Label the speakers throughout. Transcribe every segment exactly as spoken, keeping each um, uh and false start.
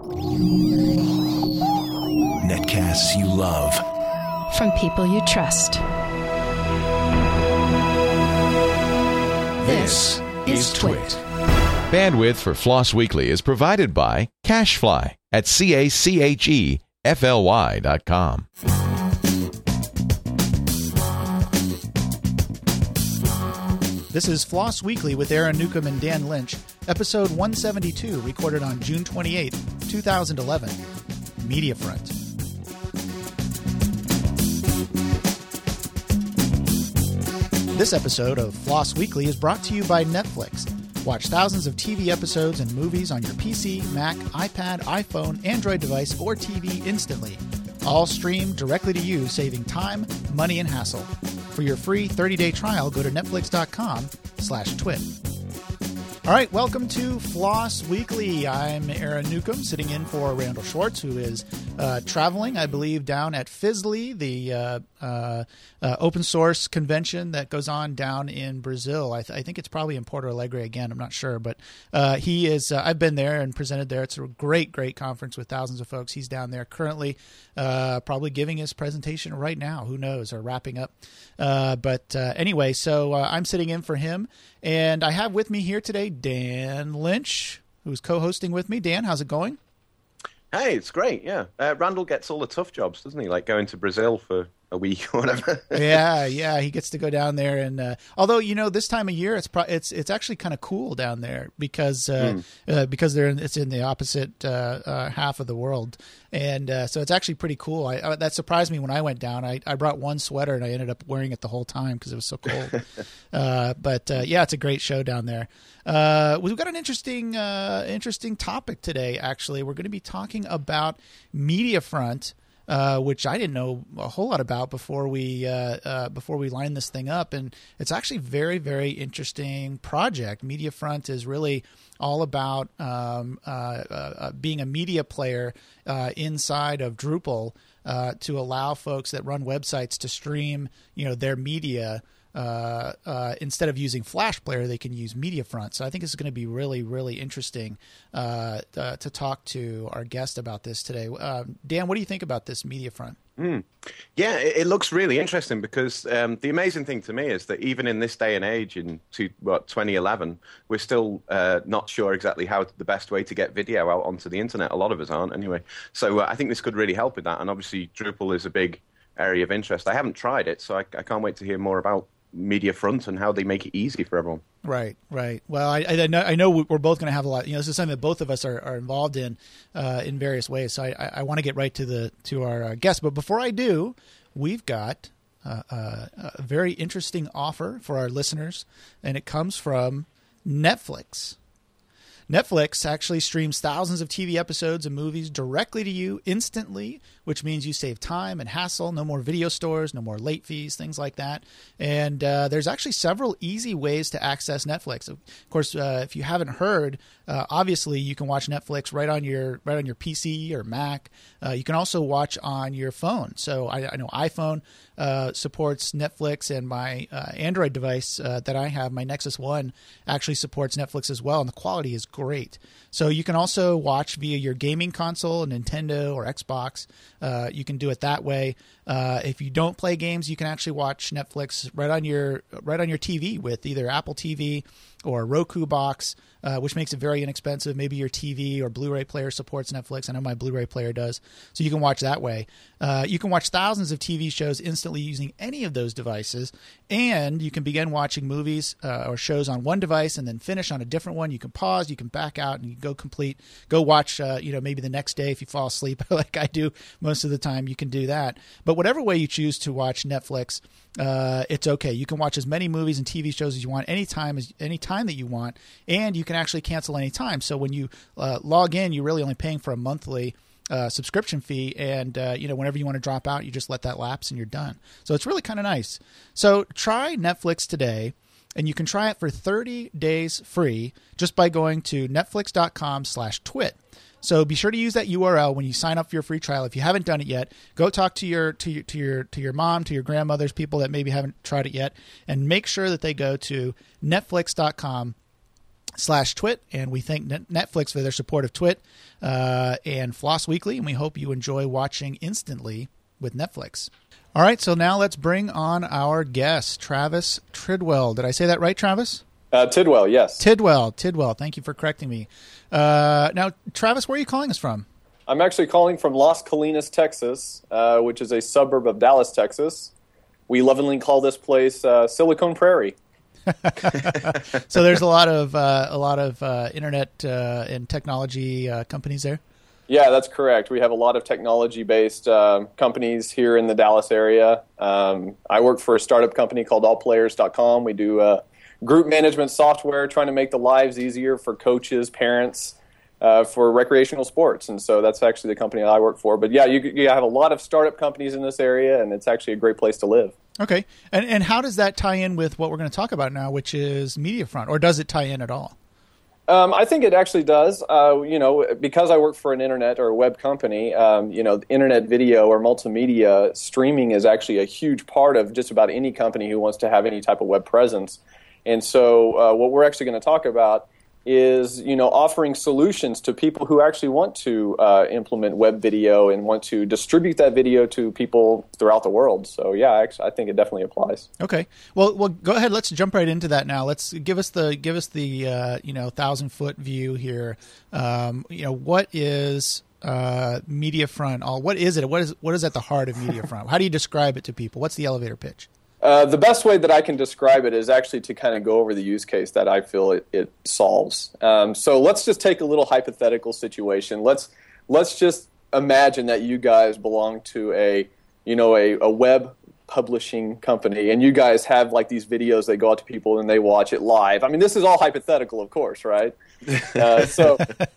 Speaker 1: Netcasts you love.
Speaker 2: From people you trust.
Speaker 1: This is Twit.
Speaker 3: Bandwidth for Floss Weekly is provided by CacheFly at C A C H E F L Y dot com.
Speaker 4: This is Floss Weekly with Aaron Newcomb and Dan Lynch, episode one seventy-two, recorded on June twenty-eighth, two thousand eleven. Mediafront. This episode of Floss Weekly is brought to you by Netflix. Watch thousands of T V episodes and movies on your P C, Mac, iPad, iPhone, Android device, or T V instantly. All streamed directly to you, saving time, money, and hassle. For your free thirty-day trial, go to netflix.com slash twit. All right, welcome to Floss Weekly. I'm Aaron Newcomb, sitting in for Randall Schwartz, who is uh, traveling, I believe, down at Fizzly, the uh, uh, uh, open source convention that goes on down in Brazil. I, th- I think it's probably in Porto Alegre again. I'm not sure, but uh, he is. Uh, I've been there and presented there. It's a great, great conference with thousands of folks. He's down there currently, uh, probably giving his presentation right now. Who knows? Or wrapping up. Uh, but uh, anyway, so uh, I'm sitting in for him, and I have with me here today Dan Lynch, who's co-hosting with me. Dan, how's it going?
Speaker 5: Hey, it's great, yeah. Uh, Randall gets all the tough jobs, doesn't he? Like going to Brazil for a week or whatever.
Speaker 4: yeah, yeah, he gets to go down there, and uh, although you know this time of year, it's pro- it's it's actually kind of cool down there because uh, mm. uh, because they're in, it's in the opposite uh, uh, half of the world, and uh, so it's actually pretty cool. I, I, that surprised me when I went down. I, I brought one sweater and I ended up wearing it the whole time because it was so cold. uh, but uh, yeah, it's a great show down there. Uh, we've got an interesting uh, interesting topic today. Actually, we're going to be talking about Mediafront. Uh, which I didn't know a whole lot about before we uh, uh, before we lined this thing up, and it's actually a very, very interesting project. Mediafront is really all about um, uh, uh, being a media player uh, inside of Drupal uh, to allow folks that run websites to stream, you know, their media. Uh, uh, instead of using Flash Player, they can use Mediafront. So I think this is going to be really, really interesting uh, uh, to talk to our guest about this today. Uh, Dan, what do you think about this Mediafront?
Speaker 5: Mm. Yeah, it, it looks really interesting because um, the amazing thing to me is that even in this day and age, in two, what, twenty eleven, we're still uh, not sure exactly how the best way to get video out onto the internet. A lot of us aren't, anyway. So uh, I think this could really help with that. And obviously, Drupal is a big area of interest. I haven't tried it, so I, I can't wait to hear more about Mediafront and how they make it easy for everyone.
Speaker 4: Right, right. Well, I, I know I know we're both going to have a lot. You know, this is something that both of us are, are involved in uh, in various ways. So I, I, I want to get right to the to our uh, guest. But before I do, we've got uh, uh, a very interesting offer for our listeners, and it comes from Netflix. Netflix actually streams thousands of T V episodes and movies directly to you instantly, which means you save time and hassle. No more video stores, no more late fees, things like that. And uh, there's actually several easy ways to access Netflix. Of course, uh, if you haven't heard, uh, obviously you can watch Netflix right on your right on your P C or Mac. Uh, you can also watch on your phone. So I, I know iPhone uh, supports Netflix, and my uh, Android device uh, that I have, my Nexus One, actually supports Netflix as well, and the quality is great. So you can also watch via your gaming console, Nintendo or Xbox. Uh, you can do it that way. Uh, if you don't play games, you can actually watch Netflix right on your right on your T V with either Apple T V or a Roku box, uh, which makes it very inexpensive. Maybe your T V or Blu-ray player supports Netflix. I know my Blu-ray player does. So you can watch that way. Uh, you can watch thousands of T V shows instantly using any of those devices, and you can begin watching movies uh, or shows on one device and then finish on a different one. You can pause, you can back out, and you can go complete. Go watch, uh, you know, maybe the next day if you fall asleep like I do most of the time, you can do that. But whatever way you choose to watch Netflix, uh, it's okay. You can watch as many movies and T V shows as you want anytime, as any time that you want, and you can actually cancel any time. So when you uh, log in, you're really only paying for a monthly uh, subscription fee, and uh, you know, whenever you want to drop out, you just let that lapse and you're done. So it's really kind of nice. So try Netflix today, and you can try it for thirty days free just by going to netflix.com slash twit. So be sure to use that U R L when you sign up for your free trial. If you haven't done it yet, go talk to your to your to your to your mom, to your grandmothers, people that maybe haven't tried it yet, and make sure that they go to netflix.com slash twit, and we thank Netflix for their support of Twit uh, and Floss Weekly, and we hope you enjoy watching instantly with Netflix. All right, so now let's bring on our guest, Travis Tridwell. Did I say that right, Travis?
Speaker 6: Uh, Tidwell, yes.
Speaker 4: Tidwell, Tidwell. Thank you for correcting me. Uh, now, Travis, where are you calling us from?
Speaker 6: I'm actually calling from Las Colinas, Texas, uh, which is a suburb of Dallas, Texas. We lovingly call this place uh, Silicon Prairie.
Speaker 4: So there's a lot of uh, a lot of uh, internet uh, and technology uh, companies there.
Speaker 6: Yeah, that's correct. We have a lot of technology-based uh, companies here in the Dallas area. Um, I work for a startup company called all players dot com. We do uh, group management software, trying to make the lives easier for coaches, parents, uh, for recreational sports. And so that's actually the company that I work for. But yeah, you, you have a lot of startup companies in this area, and it's actually a great place to live.
Speaker 4: Okay. And and how does that tie in with what we're going to talk about now, which is Mediafront, or does it tie in at all?
Speaker 6: Um, I think it actually does. Uh, you know, because I work for an internet or a web company, um, you know, internet video or multimedia streaming is actually a huge part of just about any company who wants to have any type of web presence. And so uh, what we're actually going to talk about is, you know, offering solutions to people who actually want to uh, implement web video and want to distribute that video to people throughout the world. So, yeah, actually, I think it definitely applies.
Speaker 4: Okay. Well, well, go ahead. Let's jump right into that now. Let's give us the give us the uh, you know thousand foot view here. Um, you know, what is uh, Mediafront? All what is it? What is what is at the heart of Mediafront? How do you describe it to people? What's the elevator pitch?
Speaker 6: Uh, the best way that I can describe it is actually to kind of go over the use case that I feel it, it solves. Um, so let's just take a little hypothetical situation. Let's let's just imagine that you guys belong to a you know a, a web publishing company, and you guys have like these videos that go out to people and they watch it live. I mean, this is all hypothetical, of course, right? Uh, so,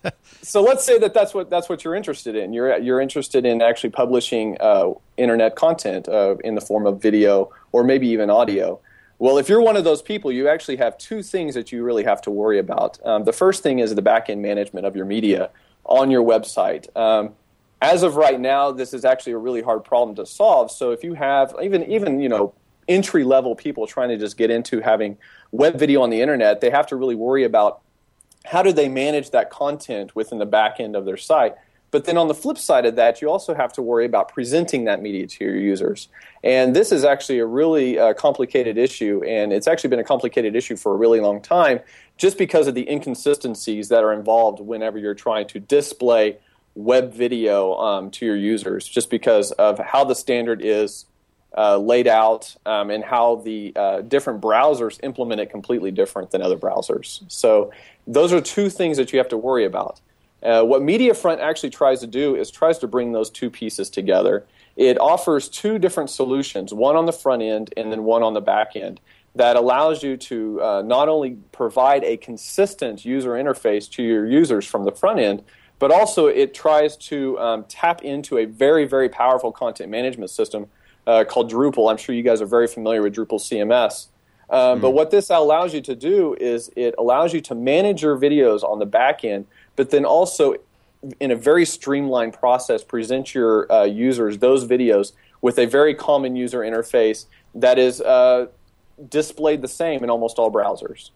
Speaker 6: so let's say that that's what that's what you're interested in. You're you're interested in actually publishing uh, internet content uh, in the form of video or maybe even audio. Well, if you're one of those people, you actually have two things that you really have to worry about. Um, the first thing is the back-end management of your media on your website. Um, As of right now, this is actually a really hard problem to solve. So if you have even, even you know, entry-level people trying to just get into having web video on the internet, they have to really worry about how do they manage that content within the back end of their site. But then on the flip side of that, you also have to worry about presenting that media to your users. And this is actually a really uh, complicated issue, and it's actually been a complicated issue for a really long time just because of the inconsistencies that are involved whenever you're trying to display web video um, to your users, just because of how the standard is uh, laid out um, and how the uh, different browsers implement it completely different than other browsers. So those are two things that you have to worry about. Uh, what Mediafront actually tries to do is tries to bring those two pieces together. It offers two different solutions, one on the front end and then one on the back end, that allows you to uh, not only provide a consistent user interface to your users from the front end, but also it tries to um, tap into a very, very powerful content management system uh, called Drupal. I'm sure you guys are very familiar with Drupal C M S. Um, mm-hmm. But what this allows you to do is it allows you to manage your videos on the back end, but then also in a very streamlined process present your uh, users those videos with a very common user interface that is uh, displayed the same in almost all browsers.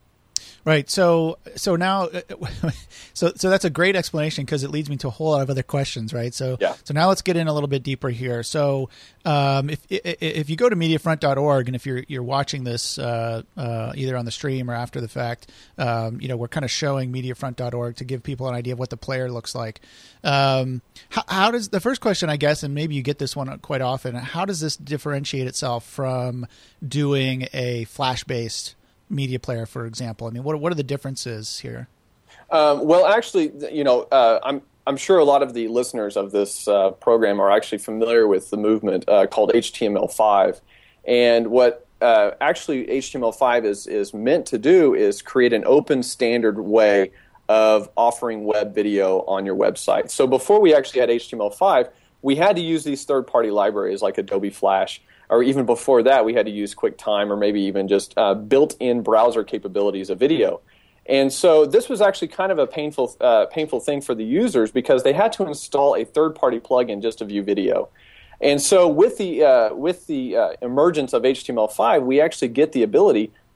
Speaker 4: Right. So so now so so that's a great explanation because it leads me to a whole lot of other questions, right? So
Speaker 6: yeah.
Speaker 4: so now let's get in a little bit deeper here. So um, if if you go to mediafront dot org and if you're you're watching this uh, uh, either on the stream or after the fact, um, you know, we're kind of showing mediafront dot org to give people an idea of what the player looks like. Um, how, how does the first question, I guess, and maybe you get this one quite often, how does this differentiate itself from doing a Flash-based media player, for example? I mean, what what are the differences here?
Speaker 6: Um, well, actually, you know, uh, I'm I'm sure a lot of the listeners of this uh, program are actually familiar with the movement uh, called H T M L five, and what uh, actually H T M L five is is meant to do is create an open standard way of offering web video on your website. So before we actually had H T M L five, we had to use these third-party libraries like Adobe Flash. Or even before that, we had to use QuickTime or maybe even just uh, built-in browser capabilities of video. And so this was actually kind of a painful uh, painful thing for the users because they had to install a third-party plugin just to view video. And so with the uh, with the uh, emergence of H T M L five, we actually get the ability to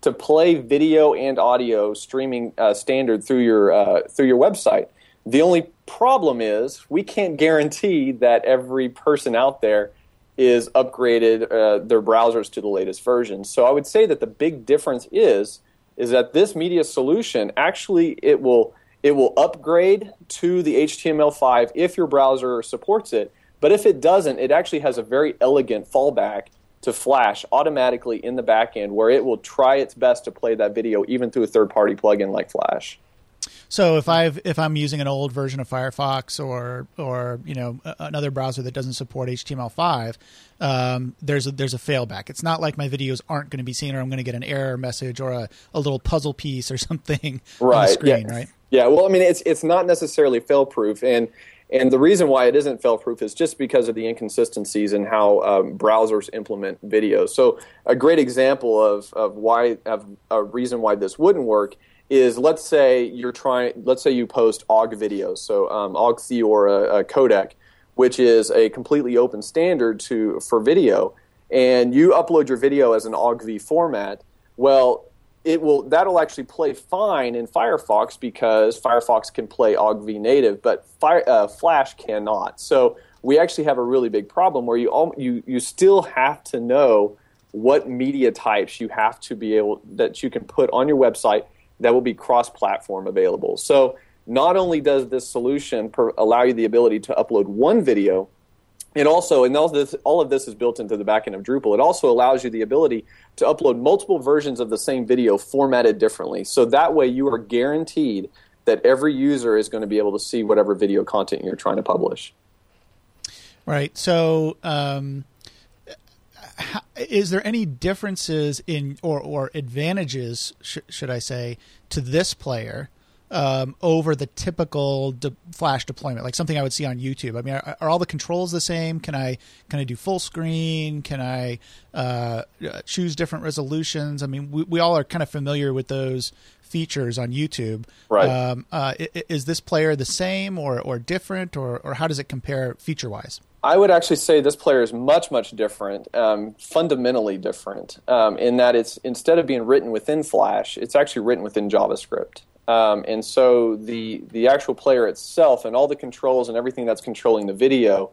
Speaker 6: to play video and audio streaming uh, standard through your uh, through your website. The only problem is we can't guarantee that every person out there is upgraded uh, their browsers to the latest version. So I would say that the big difference is is that this media solution actually it will it will upgrade to the H T M L five if your browser supports it. But if it doesn't, it actually has a very elegant fallback to Flash automatically in the back end, where it will try its best to play that video even through a third-party plugin like Flash.
Speaker 4: So if I've if I'm using an old version of Firefox or or you know another browser that doesn't support H T M L five, um, there's a, there's a failback. It's not like my videos aren't going to be seen, or I'm going to get an error message or a, a little puzzle piece or something
Speaker 6: right.
Speaker 4: on the screen,
Speaker 6: yeah.
Speaker 4: right?
Speaker 6: Yeah. Well, I mean, it's it's not necessarily fail-proof, and and the reason why it isn't fail-proof is just because of the inconsistencies in how um, browsers implement videos. So a great example of of why of a reason why this wouldn't work is, let's say you're trying, let's say you post O G V videos, so um, O G V or a, a codec, which is a completely open standard to for video, and you upload your video as an O G V format. Well, it will that'll actually play fine in Firefox because Firefox can play O G V native, but Fire, uh, Flash cannot. So we actually have a really big problem where you all, you you still have to know what media types you have to be able that you can put on your website that will be cross-platform available. So not only does this solution per, allow you the ability to upload one video, it also, and all, this, all of this is built into the backend of Drupal, it also allows you the ability to upload multiple versions of the same video formatted differently. So that way you are guaranteed that every user is going to be able to see whatever video content you're trying to publish.
Speaker 4: Right. So um, how, is there any differences in or, or advantages, sh- should I say, to this player um, over the typical de- Flash deployment, like something I would see on YouTube? I mean, are, are all the controls the same? Can I can I do full screen? Can I uh, choose different resolutions? I mean, we, we all are kind of familiar with those features on YouTube.
Speaker 6: Right.
Speaker 4: Um, uh, is this player the same or, or different, or, or how does it compare feature-wise?
Speaker 6: I would actually say this player is much, much different, um, fundamentally different, um, in that it's instead of being written within Flash, it's actually written within JavaScript. Um, and so the the actual player itself and all the controls and everything that's controlling the video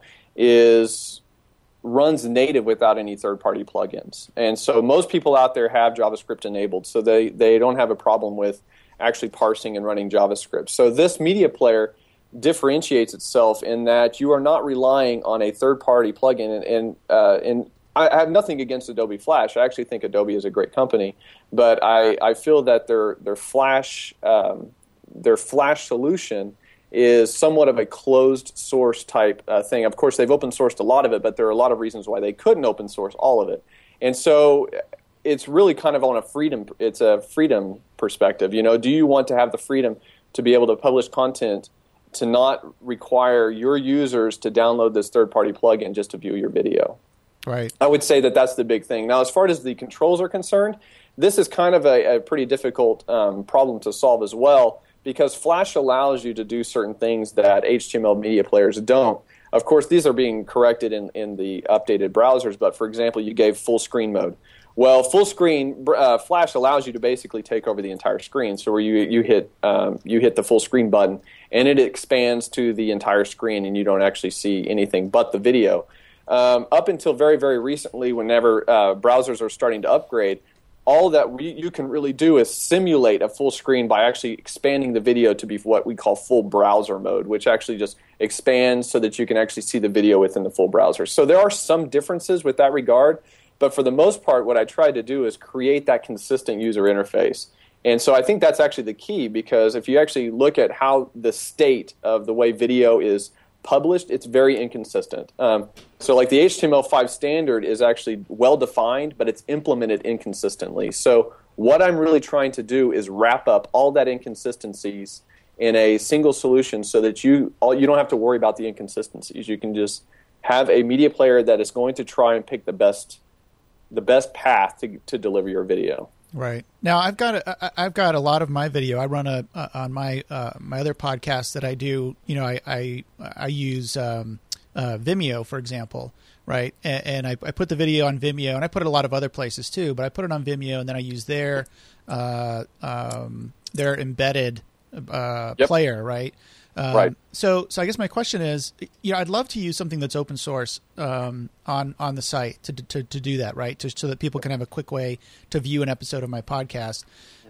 Speaker 6: is runs native without any third-party plugins. And so most people out there have JavaScript enabled, so they, they don't have a problem with actually parsing and running JavaScript. So this media player differentiates itself in that you are not relying on a third-party plugin. And, and, uh, and I, I have nothing against Adobe Flash. I actually think Adobe is a great company, but I, I feel that their their Flash um, their Flash solution is somewhat of a closed source type uh, thing. Of course, they've open sourced a lot of it, but there are a lot of reasons why they couldn't open source all of it. And so it's really kind of on a freedom. It's a freedom perspective. You know, do you want to have the freedom to be able to publish content, to not require your users to download this third-party plugin just to view your video?
Speaker 4: Right.
Speaker 6: I would say that that's the big thing. Now, as far as the controls are concerned, this is kind of a, a pretty difficult um, problem to solve as well, because Flash allows you to do certain things that H T M L media players don't. Of course, these are being corrected in, in the updated browsers, but for example, you gave full screen mode. Well, full screen, uh, Flash allows you to basically take over the entire screen. So where you you hit um, you hit the full screen button, and it expands to the entire screen, and you don't actually see anything but the video. Um, up until very, very recently, whenever uh, browsers are starting to upgrade, all that we, you can really do is simulate a full screen by actually expanding the video to be what we call full browser mode, which actually just expands so that you can actually see the video within the full browser. So there are some differences with that regard, but for the most part, what I tried to do is create that consistent user interface. And so I think that's actually the key, because if you actually look at how the state of the way video is published, it's very inconsistent. Um, so like the H T M L five standard is actually well-defined, but it's implemented inconsistently. So what I'm really trying to do is wrap up all that inconsistencies in a single solution so that you all, you don't have to worry about the inconsistencies. You can just have a media player that is going to try and pick the best the best path to, to deliver your video.
Speaker 4: Right. Now, I've got a, I've got a lot of my video. I run a, a on my uh, my other podcast that I do. You know, I I, I use um, uh, Vimeo, for example, right? And, and I, I put the video on Vimeo, and I put it a lot of other places too, but I put it on Vimeo, and then I use their uh, um, their embedded uh,
Speaker 6: yep.
Speaker 4: player, right? Um,
Speaker 6: right.
Speaker 4: So, so I guess my question is, you know, I'd love to use something that's open source um, on on the site to, to to do that, right? To, so that people can have a quick way to view an episode of my podcast.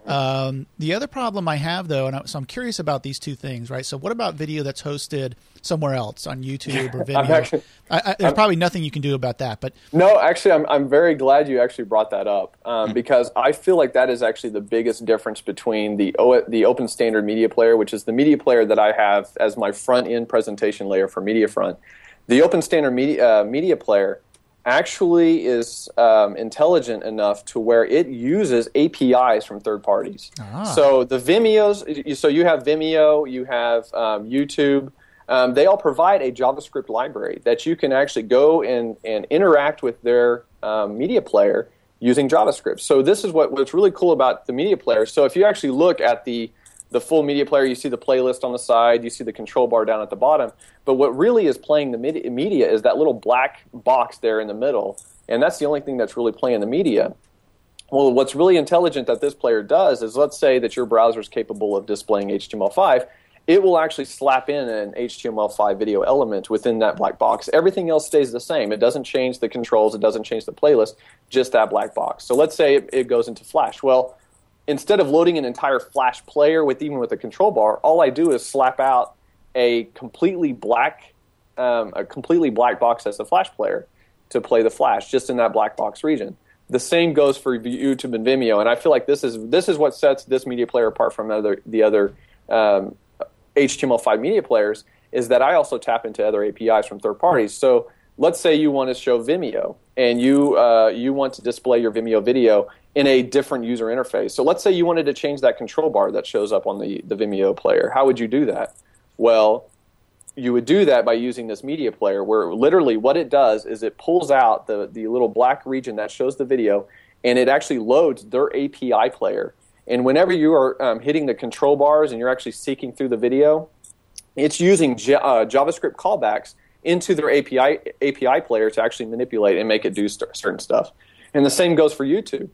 Speaker 4: Um, the other problem I have, though, and I, so I'm curious about these two things, right? So, what about video that's hosted somewhere else on YouTube or Vimeo?
Speaker 6: actually,
Speaker 4: I, I, there's I'm, probably nothing you can do about that, but
Speaker 6: no, actually, I'm I'm very glad you actually brought that up um, because I feel like that is actually the biggest difference between the o, the Open Standard Media Player, which is the media player that I have as my front end presentation layer for MediaFront. The Open Standard Media uh, Media Player actually is um, intelligent enough to where it uses A P Is from third parties. Ah. So the Vimeos, so you have Vimeo, you have um, YouTube. Um, they all provide a JavaScript library that you can actually go and, and interact with their um, media player using JavaScript. So this is what, what's really cool about the media player. So if you actually look at the the full media player, you see the playlist on the side, you see the control bar down at the bottom. But what really is playing the media, media is that little black box there in the middle, and that's the only thing that's really playing the media. Well, what's really intelligent that this player does is, let's say that your browser is capable of displaying H T M L five, it will actually slap in an H T M L five video element within that black box. Everything else stays the same. It doesn't change the controls, it doesn't change the playlist, just that black box. So let's say it, it goes into Flash. Well, instead of loading an entire Flash player with even with a control bar, all I do is slap out a completely black, um, a completely black box as a Flash player to play the Flash just in that black box region. The same goes for YouTube and Vimeo, and I feel like this is this is what sets this media player apart from other the other um, H T M L five media players, is that I also tap into other A P Is from third parties. So let's say you want to show Vimeo, and you uh, you want to display your Vimeo video in a different user interface. So let's say you wanted to change that control bar that shows up on the, the Vimeo player. How would you do that? Well, you would do that by using this media player, where literally what it does is it pulls out the, the little black region that shows the video, and it actually loads their A P I player. And whenever you are um, hitting the control bars and you're actually seeking through the video, it's using J- uh, JavaScript callbacks into their A P I A P I player to actually manipulate and make it do st- certain stuff. And the same goes for YouTube.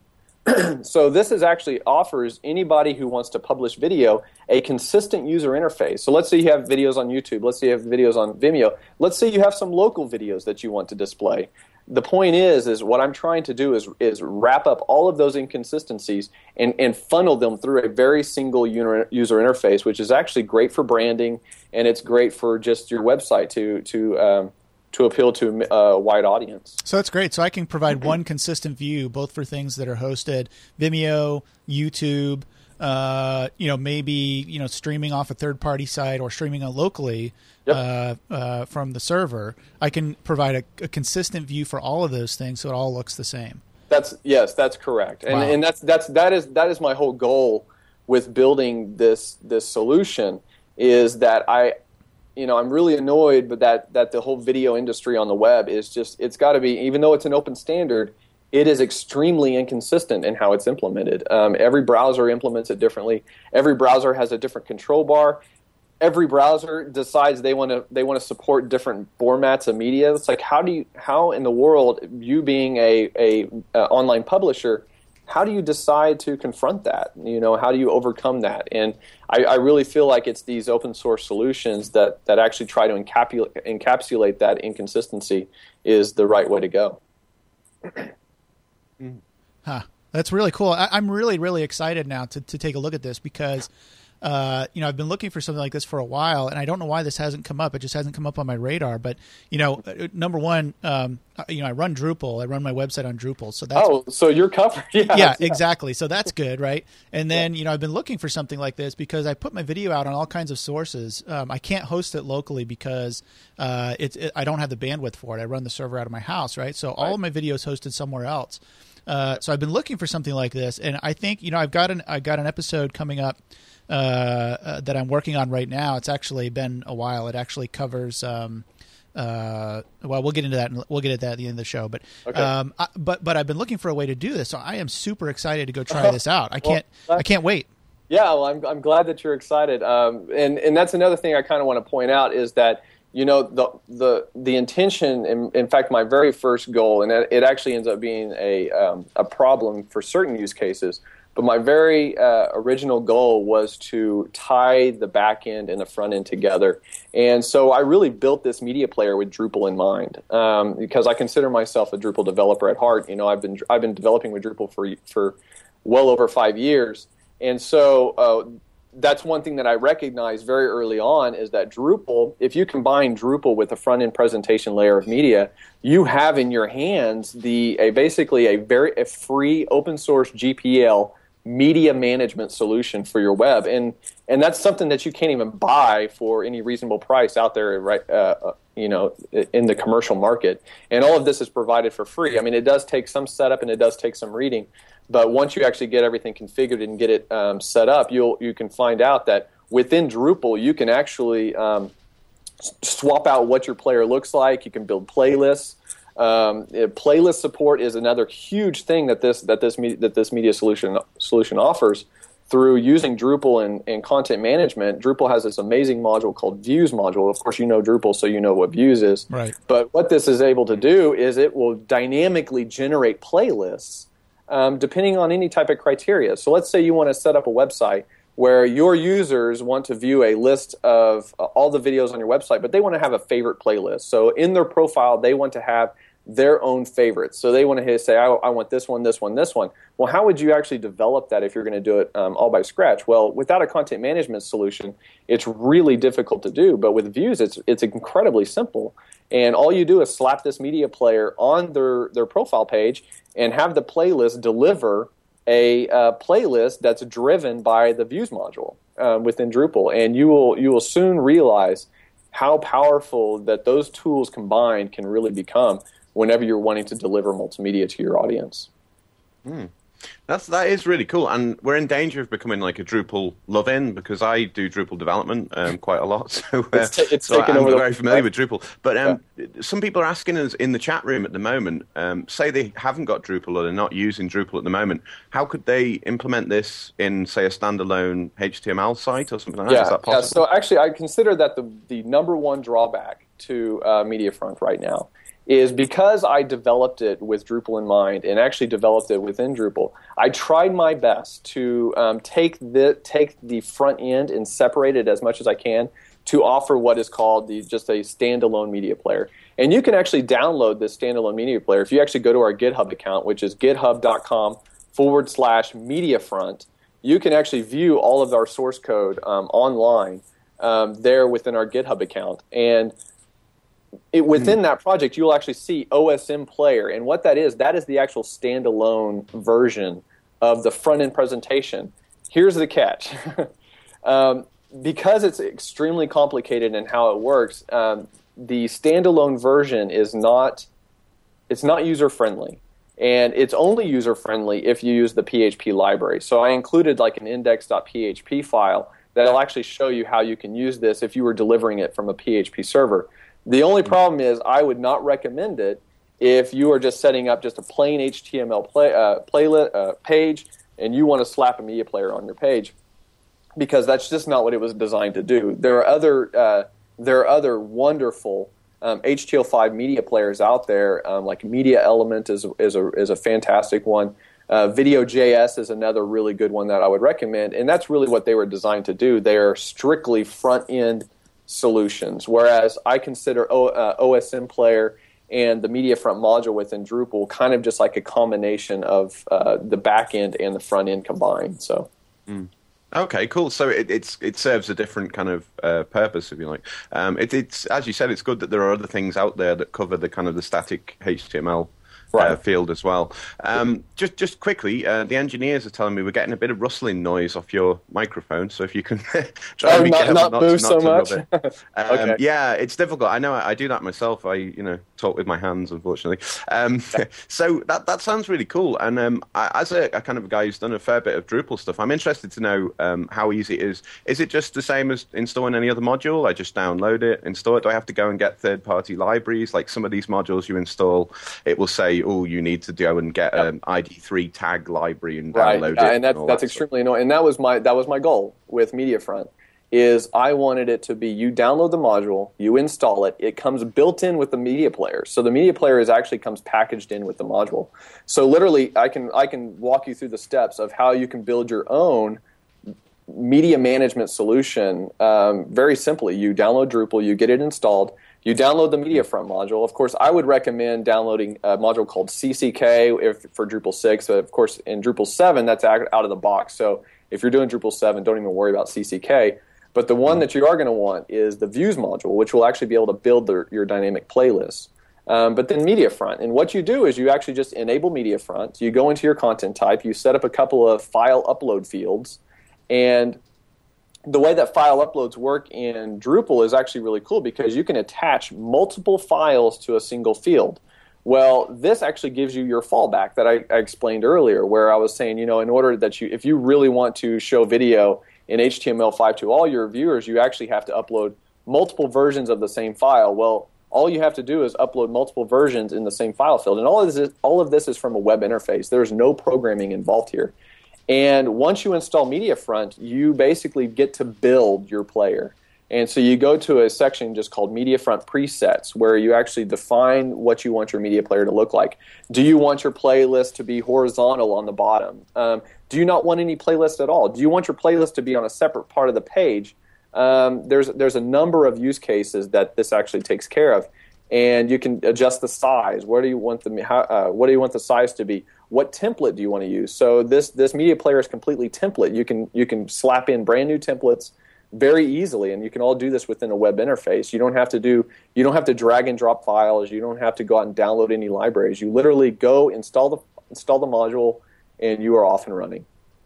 Speaker 6: So this is actually offers anybody who wants to publish video a consistent user interface. So let's say you have videos on YouTube. Let's say you have videos on Vimeo. Let's say you have some local videos that you want to display. The point is, is what I'm trying to do is is wrap up all of those inconsistencies and, and funnel them through a very single user interface, which is actually great for branding, and it's great for just your website to to um, to appeal to a wide audience.
Speaker 4: So that's great. So I can provide one consistent view, both for things that are hosted, Vimeo, YouTube, uh, you know, maybe, you know, streaming off a third-party site or streaming locally yep. uh, uh, from the server. I can provide a, a consistent view for all of those things, so it all looks the same.
Speaker 6: That's yes, that's correct, and wow. and that's that's that is that is my whole goal with building this this solution, is that I. You know, I'm really annoyed, but that, that the whole video industry on the web is just, it's got to be, even though it's an open standard, it is extremely inconsistent in how it's implemented. Um, every browser implements it differently. Every browser has a different control bar. Every browser decides they want to they want to support different formats of media. It's like, how do you, how in the world, you being a, a, a online publisher, how do you decide to confront that? You know, how do you overcome that? And I, I really feel like it's these open source solutions that, that actually try to encapsulate, encapsulate that inconsistency is the right way to go.
Speaker 4: Huh. That's really cool. I, I'm really, really excited now to, to take a look at this because Uh, you know, I've been looking for something like this for a while, and I don't know why this hasn't come up. It just hasn't come up on my radar. But, you know, number one, um, you know, I run Drupal. I run my website on Drupal. So that's,
Speaker 6: oh, so you're covered. Yeah,
Speaker 4: yeah, yeah, exactly. So that's good, right? And then, yeah. you know, I've been looking for something like this because I put my video out on all kinds of sources. Um, I can't host it locally because uh, it's it, I don't have the bandwidth for it. I run the server out of my house, right? So all right. of my videos hosted somewhere else. Uh, so I've been looking for something like this, and I think, you know, I've got an I got an episode coming up uh, uh, that I'm working on right now. It's actually been a while. It actually covers. Um, uh, well, we'll get into that. We'll get at that at the end of the show. But
Speaker 6: okay.
Speaker 4: um, I, but but I've been looking for a way to do this, so I am super excited to go try this out. I can't
Speaker 6: well,
Speaker 4: I can't wait.
Speaker 6: Yeah, well, I'm I'm glad that you're excited. Um, and and that's another thing I kind of want to point out is that you know, the the the intention, in, in fact, my very first goal, and it actually ends up being a um, a problem for certain use cases, but my very uh, original goal was to tie the back end and the front end together. And so I really built this media player with Drupal in mind, um, because I consider myself a Drupal developer at heart. You know, I've been I've been developing with Drupal for for well over five years, and so uh, that's one thing that I recognized very early on is that Drupal, if you combine Drupal with the front-end presentation layer of media, you have in your hands the a basically a very a free open-source G P L media management solution for your web, and and that's something that you can't even buy for any reasonable price out there, right? Uh, you know, in the commercial market. And all of this is provided for free. I mean, it does take some setup and it does take some reading. But once you actually get everything configured and get it um, set up, you'll you can find out that within Drupal you can actually um, swap out what your player looks like. You can build playlists. Um, playlist support is another huge thing that this that this me- that this media solution solution offers through using Drupal and, and content management. Drupal has this amazing module called Views module. Of course, you know Drupal, so you know what Views is.
Speaker 4: Right.
Speaker 6: But what this is able to do is it will dynamically generate playlists um, depending on any type of criteria. So let's say you want to set up a website where your users want to view a list of uh, all the videos on your website, but they want to have a favorite playlist. So in their profile, they want to have their own favorites. So they want to say, I, I want this one, this one, this one. Well, how would you actually develop that if you're going to do it um, all by scratch? Well, without a content management solution, it's really difficult to do. But with Views, it's it's incredibly simple. And all you do is slap this media player on their, their profile page and have the playlist deliver a uh, playlist that's driven by the Views module uh, within Drupal. And you will you will soon realize how powerful that those tools combined can really become whenever you're wanting to deliver multimedia to your audience.
Speaker 5: Hmm. That's that is really cool, and we're in danger of becoming like a Drupal love-in because I do Drupal development um, quite a lot, so, uh,
Speaker 6: it's, t- it's
Speaker 5: so
Speaker 6: taken
Speaker 5: I'm
Speaker 6: over
Speaker 5: very
Speaker 6: the
Speaker 5: familiar with Drupal. But um,
Speaker 6: yeah.
Speaker 5: some people are asking us in the chat room at the moment, um, say they haven't got Drupal or they're not using Drupal at the moment, how could they implement this in, say, a standalone H T M L site or something like that?
Speaker 6: Yeah,
Speaker 5: Is that possible?
Speaker 6: yeah. So actually, I consider that the the number one drawback to uh, MediaFront right now is because I developed it with Drupal in mind and actually developed it within Drupal, I tried my best to um, take the take the front end and separate it as much as I can to offer what is called the just a standalone media player. And you can actually download this standalone media player if you actually go to our GitHub account, which is github.com forward slash MediaFront. You can actually view all of our source code um, online um, there within our GitHub account. And It, within mm. that project, you'll actually see O S M Player, and what that is, that is the actual standalone version of the front-end presentation. Here's the catch. um, because it's extremely complicated in how it works, um, the standalone version is not, it's not user-friendly, and it's only user-friendly if you use the P H P library. So I included like an index.php file that'll actually show you how you can use this if you were delivering it from a P H P server. The only problem is I would not recommend it if you are just setting up just a plain H T M L play, uh, playlet, uh, page and you want to slap a media player on your page, because that's just not what it was designed to do. There are other uh, there are other wonderful um, H T M L five media players out there, um, like Media Element is is a is a fantastic one. Uh, Video.js is another really good one that I would recommend, and that's really what they were designed to do. They are strictly front end solutions, whereas I consider o, uh, O S M Player and the MediaFront module within Drupal kind of just like a combination of uh, the back end and the front end combined. So,
Speaker 5: mm. Okay, cool. So it it's it serves a different kind of uh, purpose, if you like. Um, it, it's as you said, it's good that there are other things out there that cover the kind of the static H T M L. Right. Uh, field as well. Um, just just quickly, uh, the engineers are telling me we're getting a bit of rustling noise off your microphone, so if you can try
Speaker 6: oh,
Speaker 5: and be
Speaker 6: not,
Speaker 5: careful
Speaker 6: not,
Speaker 5: not,
Speaker 6: move
Speaker 5: not
Speaker 6: so
Speaker 5: to
Speaker 6: much.
Speaker 5: rub it. Um,
Speaker 6: okay.
Speaker 5: Yeah, it's difficult. I know I, I do that myself. I you know talk with my hands, unfortunately. Um, so that that sounds really cool. And um, I, as a, a kind of a guy who's done a fair bit of Drupal stuff, I'm interested to know um, how easy it is. Is it just the same as installing any other module? I just download it, install it. Do I have to go and get third-party libraries? Like some of these modules you install, it will say, oh, you need to go and get an I D three tag library and download
Speaker 6: right.
Speaker 5: it.
Speaker 6: Uh, and that,
Speaker 5: and
Speaker 6: that's
Speaker 5: that
Speaker 6: extremely annoying. And that was my that was my goal with MediaFront, is I wanted it to be you download the module, you install it, it comes built in with the media player. So the media player is actually comes packaged in with the module. So literally I can I can walk you through the steps of how you can build your own media management solution um, very simply. You download Drupal, you get it installed, you download the MediaFront module. Of course, I would recommend downloading a module called C C K if, for Drupal six. But of course, in Drupal seven, that's out of the box. So if you're doing Drupal seven, don't even worry about C C K. But the one that you are going to want is the Views module, which will actually be able to build the, your dynamic playlist. Um, but then MediaFront. And what you do is you actually just enable MediaFront. You go into your content type. You set up a couple of file upload fields. And the way that file uploads work in Drupal is actually really cool because you can attach multiple files to a single field. Well, this actually gives you your fallback that I, I explained earlier, where I was saying, you know, in order that you, if you really want to show video in H T M L five to all your viewers, you actually have to upload multiple versions of the same file. Well, all you have to do is upload multiple versions in the same file field. And all of this is, all of this is from a web interface. There's no programming involved here. And once you install MediaFront, you basically get to build your player. And so you go to a section just called MediaFront Presets, where you actually define what you want your media player to look like. Do you want your playlist to be horizontal on the bottom? Um, do you not want any playlist at all? Do you want your playlist to be on a separate part of the page? Um, there's there's a number of use cases that this actually takes care of, and you can adjust the size. Where do you want the how, uh, what do you want the size to be? What template do you want to use? So this this media player is completely template. You can you can slap in brand new templates very easily, and you can all do this within a web interface. You don't have to do you don't have to drag and drop files. You don't have to go out and download any libraries. You literally go install the install the module, and you are off and running.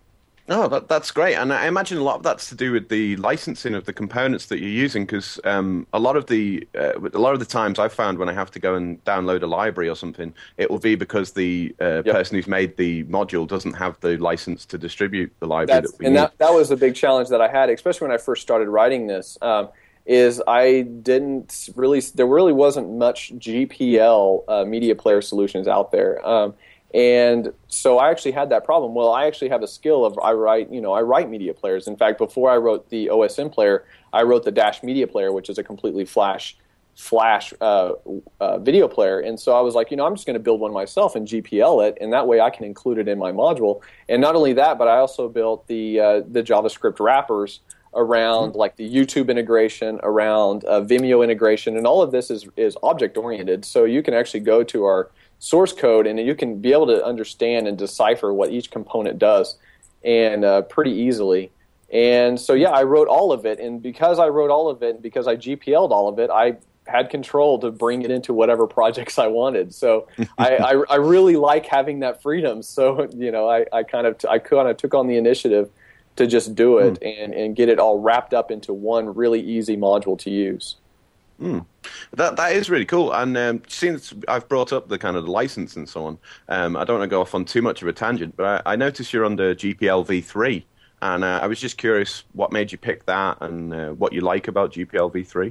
Speaker 5: Oh, that, that's great. And I imagine a lot of that's to do with the licensing of the components that you're using, because um, a lot of the uh, a lot of the times I've found when I have to go and download a library or something, it will be because the uh, yep. person who's made the module doesn't have the license to distribute the library.
Speaker 6: That's,
Speaker 5: that we
Speaker 6: and
Speaker 5: need.
Speaker 6: that, that was a big challenge that I had, especially when I first started writing this, um, is I didn't really, there really wasn't much G P L uh, media player solutions out there. Um, And so I actually had that problem. Well, I actually have a skill of I write, you know, I write media players. In fact, before I wrote the O S M player, I wrote the Dash Media Player, which is a completely flash, flash uh, uh, video player. And so I was like, you know, I'm just going to build one myself and G P L it, and that way I can include it in my module. And not only that, but I also built the uh, the JavaScript wrappers around mm-hmm. like the YouTube integration, around uh, Vimeo integration, and all of this is is object oriented. So you can actually go to our source code, and you can be able to understand and decipher what each component does, and uh, pretty easily. And so, yeah, I wrote all of it, and because I wrote all of it, and because I G P L'd all of it, I had control to bring it into whatever projects I wanted. So I, I, I really like having that freedom. So, you know, I, I kind of t- I kind of took on the initiative to just do it mm. and, and get it all wrapped up into one really easy module to use.
Speaker 5: Mm. That that is really cool, and um, since I've brought up the kind of the license and so on, um, I don't want to go off on too much of a tangent, but I, I noticed you're under G P L v three, and uh, I was just curious what made you pick that, and uh, what you like about G P L v three.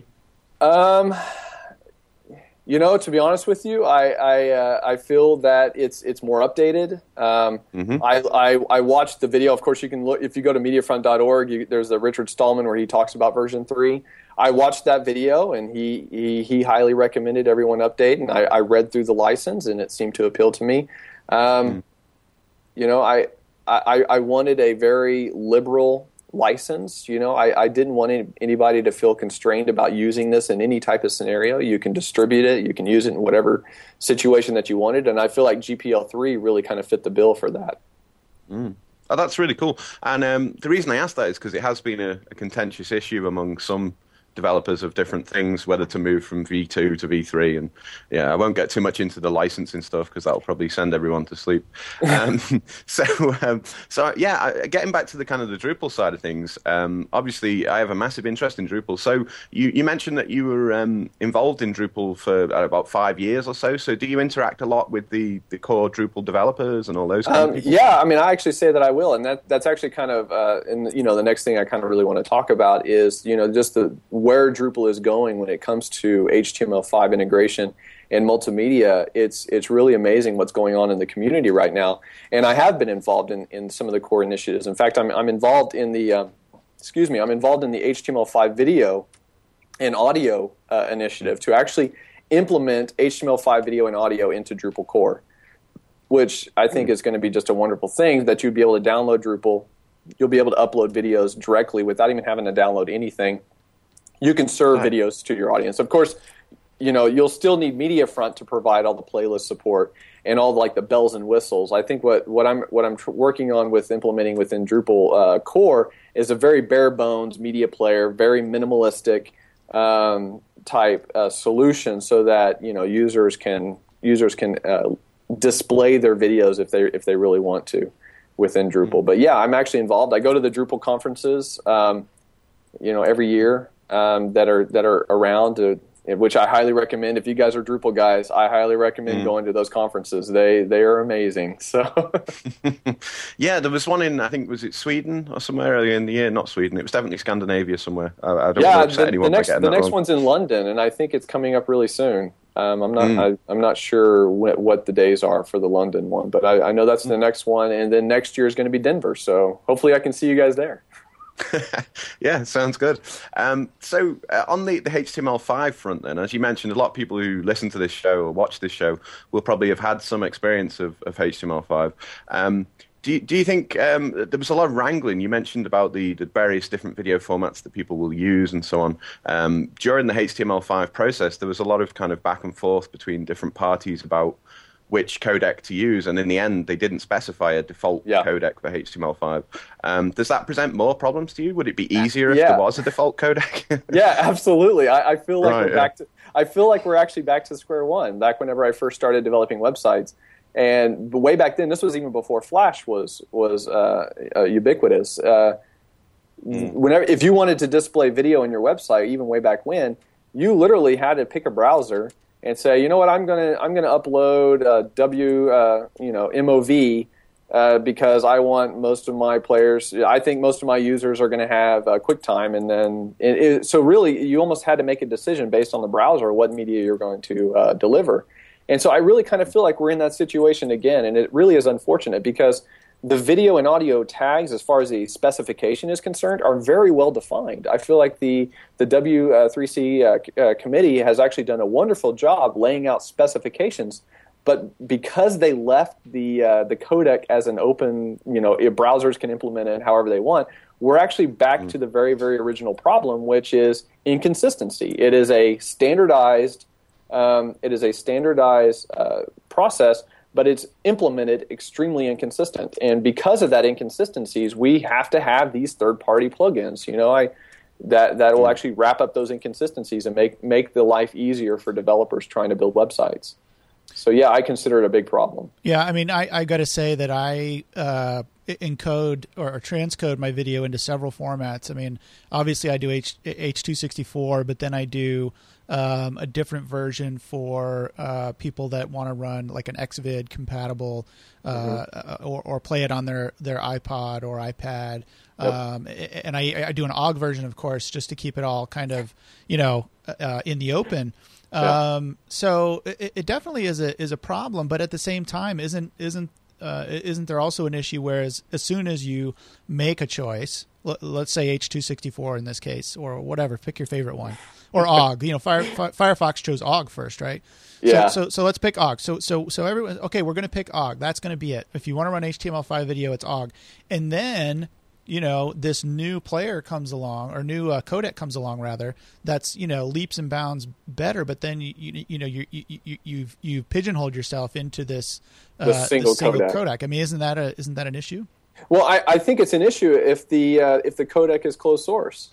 Speaker 6: Um, you know, to be honest with you, I I, uh, I feel that it's it's more updated. Um, mm-hmm. I, I I watched the video. Of course, you can look if you go to mediafront dot org. You, there's a Richard Stallman where he talks about version three. I watched that video, and he, he, he highly recommended everyone update, and I, I read through the license, and it seemed to appeal to me. Um, mm. You know, I, I I wanted a very liberal license. You know, I, I didn't want any, anybody to feel constrained about using this in any type of scenario. You can distribute it. You can use it in whatever situation that you wanted, and I feel like G P L three really kind of fit the bill for that.
Speaker 5: Mm. Oh, that's really cool. And um, the reason I asked that is because it has been a, a contentious issue among some developers of different things, whether to move from V two to V three, and yeah, I won't get too much into the licensing stuff because that'll probably send everyone to sleep. Um, so, um, so yeah, getting back to the kind of the Drupal side of things, um, obviously I have a massive interest in Drupal. So you, you mentioned that you were um, involved in Drupal for about five years or so. So do you interact a lot with the, the core Drupal developers and all those kind
Speaker 6: um,
Speaker 5: of people?
Speaker 6: Yeah, I mean, I actually say that I will, and that that's actually kind of, uh, and you know, the next thing I kind of really want to talk about is, you know, just the where Drupal is going when it comes to H T M L five integration and multimedia. It's it's really amazing what's going on in the community right now, and I have been involved in, in some of the core initiatives. In fact, I'm I'm involved in the um, excuse me, I'm involved in the H T M L five video and audio uh, initiative to actually implement H T M L five video and audio into Drupal core, which I think is going to be just a wonderful thing that you'd be able to download Drupal. You'll be able to upload videos directly without even having to download anything. You can serve right. videos to your audience. Of course, you know, you'll still need MediaFront to provide all the playlist support and all the, like the bells and whistles. I think what, what I'm what I'm tr- working on with implementing within Drupal uh, core is a very bare bones media player, very minimalistic um, type uh, solution, so that you know users can users can uh, display their videos if they if they really want to within Drupal. But yeah, I'm actually involved. I go to the Drupal conferences, um, you know, every year um, that are that are around to. Which I highly recommend. If you guys are Drupal guys, I highly recommend mm. going to those conferences. They they are amazing. So,
Speaker 5: yeah, there was one in, I think, was it Sweden or somewhere earlier in the year? Not Sweden. It was definitely Scandinavia somewhere. I, I don't
Speaker 6: yeah,
Speaker 5: want to upset
Speaker 6: the,
Speaker 5: anyone
Speaker 6: the next
Speaker 5: by getting
Speaker 6: the
Speaker 5: that
Speaker 6: next
Speaker 5: wrong.
Speaker 6: one's in London, and I think it's coming up really soon. Um, I'm not
Speaker 5: mm.
Speaker 6: I, I'm not sure what, what the days are for the London one, but I, I know that's the next one, and then next year is going to be Denver. So hopefully, I can see you guys there.
Speaker 5: Yeah, sounds good. Um, so uh, on the, the H T M L five front then, as you mentioned, a lot of people who listen to this show or watch this show will probably have had some experience of, of H T M L five. Um, do, you, do you think um, there was a lot of wrangling? You mentioned about the, the various different video formats that people will use and so on. Um, during the H T M L five process, there was a lot of kind of back and forth between different parties about which codec to use, and in the end, they didn't specify a default
Speaker 6: yeah.
Speaker 5: codec for H T M L five. Um, does that present more problems to you? Would it be easier if
Speaker 6: yeah.
Speaker 5: there was a default codec?
Speaker 6: Yeah, absolutely. I, I feel like
Speaker 5: right,
Speaker 6: we're
Speaker 5: yeah. back
Speaker 6: to. I feel like we're actually back to square one. Back whenever I first started developing websites, and way back then, this was even before Flash was was uh, uh, ubiquitous. Uh, mm. Whenever, if you wanted to display video in your website, even way back when, you literally had to pick a browser and say, you know what, I'm gonna I'm gonna upload uh, W uh, you know M O V uh, because I want most of my players. I think most of my users are going to have uh, QuickTime, and then it, it, so really you almost had to make a decision based on the browser what media you're going to uh, deliver. And so I really kind of feel like we're in that situation again, and it really is unfortunate because the video and audio tags, as far as the specification is concerned, are very well defined. I feel like the the W three C uh, uh, committee has actually done a wonderful job laying out specifications, but because they left the uh, the codec as an open, you know, browsers can implement it however they want, we're actually back mm. to the very, very original problem, which is inconsistency. It is a standardized, um, it is a standardized uh, process, but it's implemented extremely inconsistent. And because of that inconsistencies, we have to have these third-party plugins, you know, I that that will actually wrap up those inconsistencies and make make the life easier for developers trying to build websites. So yeah, I consider it a big problem.
Speaker 4: Yeah, I mean, I, I got to say that I uh, encode or, or transcode my video into several formats. I mean, obviously I do H, H two sixty-four, but then I do Um, a different version for uh, people that want to run like an Xvid compatible uh, mm-hmm. or, or play it on their, their iPod or iPad. Yep. Um, and I, I do an O G version, of course, just to keep it all kind of, you know, uh, in the open. Um, yeah. So it, it definitely is a is a problem, but at the same time, isn't isn't uh, isn't there also an issue where as, as soon as you make a choice, l- let's say H two sixty-four in this case, or whatever, pick your favorite one. Or O G, you know, Fire, Fire, Firefox chose O G first, right?
Speaker 6: Yeah.
Speaker 4: So, so, so let's pick O G. So, so, so everyone, okay, we're going to pick O G. That's going to be it. If you want to run H T M L five video, it's O G. And then, you know, this new player comes along, or new uh, codec comes along, rather. That's, you know, leaps and bounds better. But then you, you, you know, you, you, you, you've you've pigeonholed yourself into this, uh,
Speaker 6: the single,
Speaker 4: this single
Speaker 6: codec.
Speaker 4: codec. I mean, isn't that a isn't that an issue?
Speaker 6: Well, I, I think it's an issue if the uh, if the codec is closed source.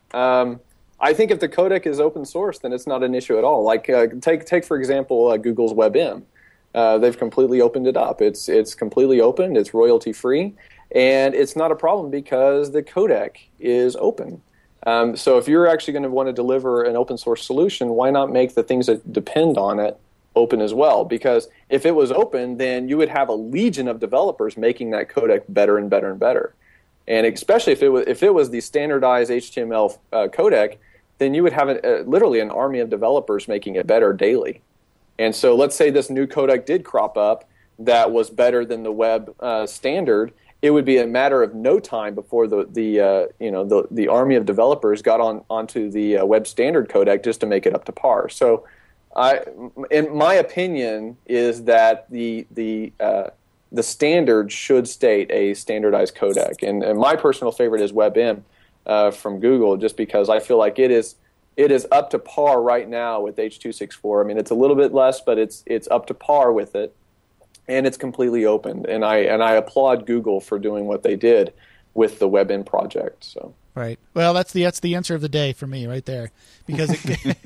Speaker 6: Um, I think if the codec is open source, then it's not an issue at all. Like uh, take take for example uh, Google's WebM. Uh, they've completely opened it up. It's it's completely open. It's royalty free, and it's not a problem because the codec is open. Um, so if you're actually going to want to deliver an open source solution, why not make the things that depend on it open as well? Because if it was open, then you would have a legion of developers making that codec better and better and better. And especially if it was if it was the standardized H T M L uh, codec, then you would have a, uh, literally an army of developers making it better daily. And so let's say this new codec did crop up that was better than the web uh, standard, it would be a matter of no time before the the uh, you know the the army of developers got on onto the uh, web standard codec just to make it up to par. So, I, in my opinion, is that the the uh, the standard should state a standardized codec, and, and my personal favorite is WebM uh, from Google, just because I feel like it is it is up to par right now with H two sixty-four. I mean, it's a little bit less, but it's it's up to par with it. And it's completely open, and I and I applaud Google for doing what they did with the WebM project. So
Speaker 4: right, well, that's the that's the answer of the day for me, right there, because it,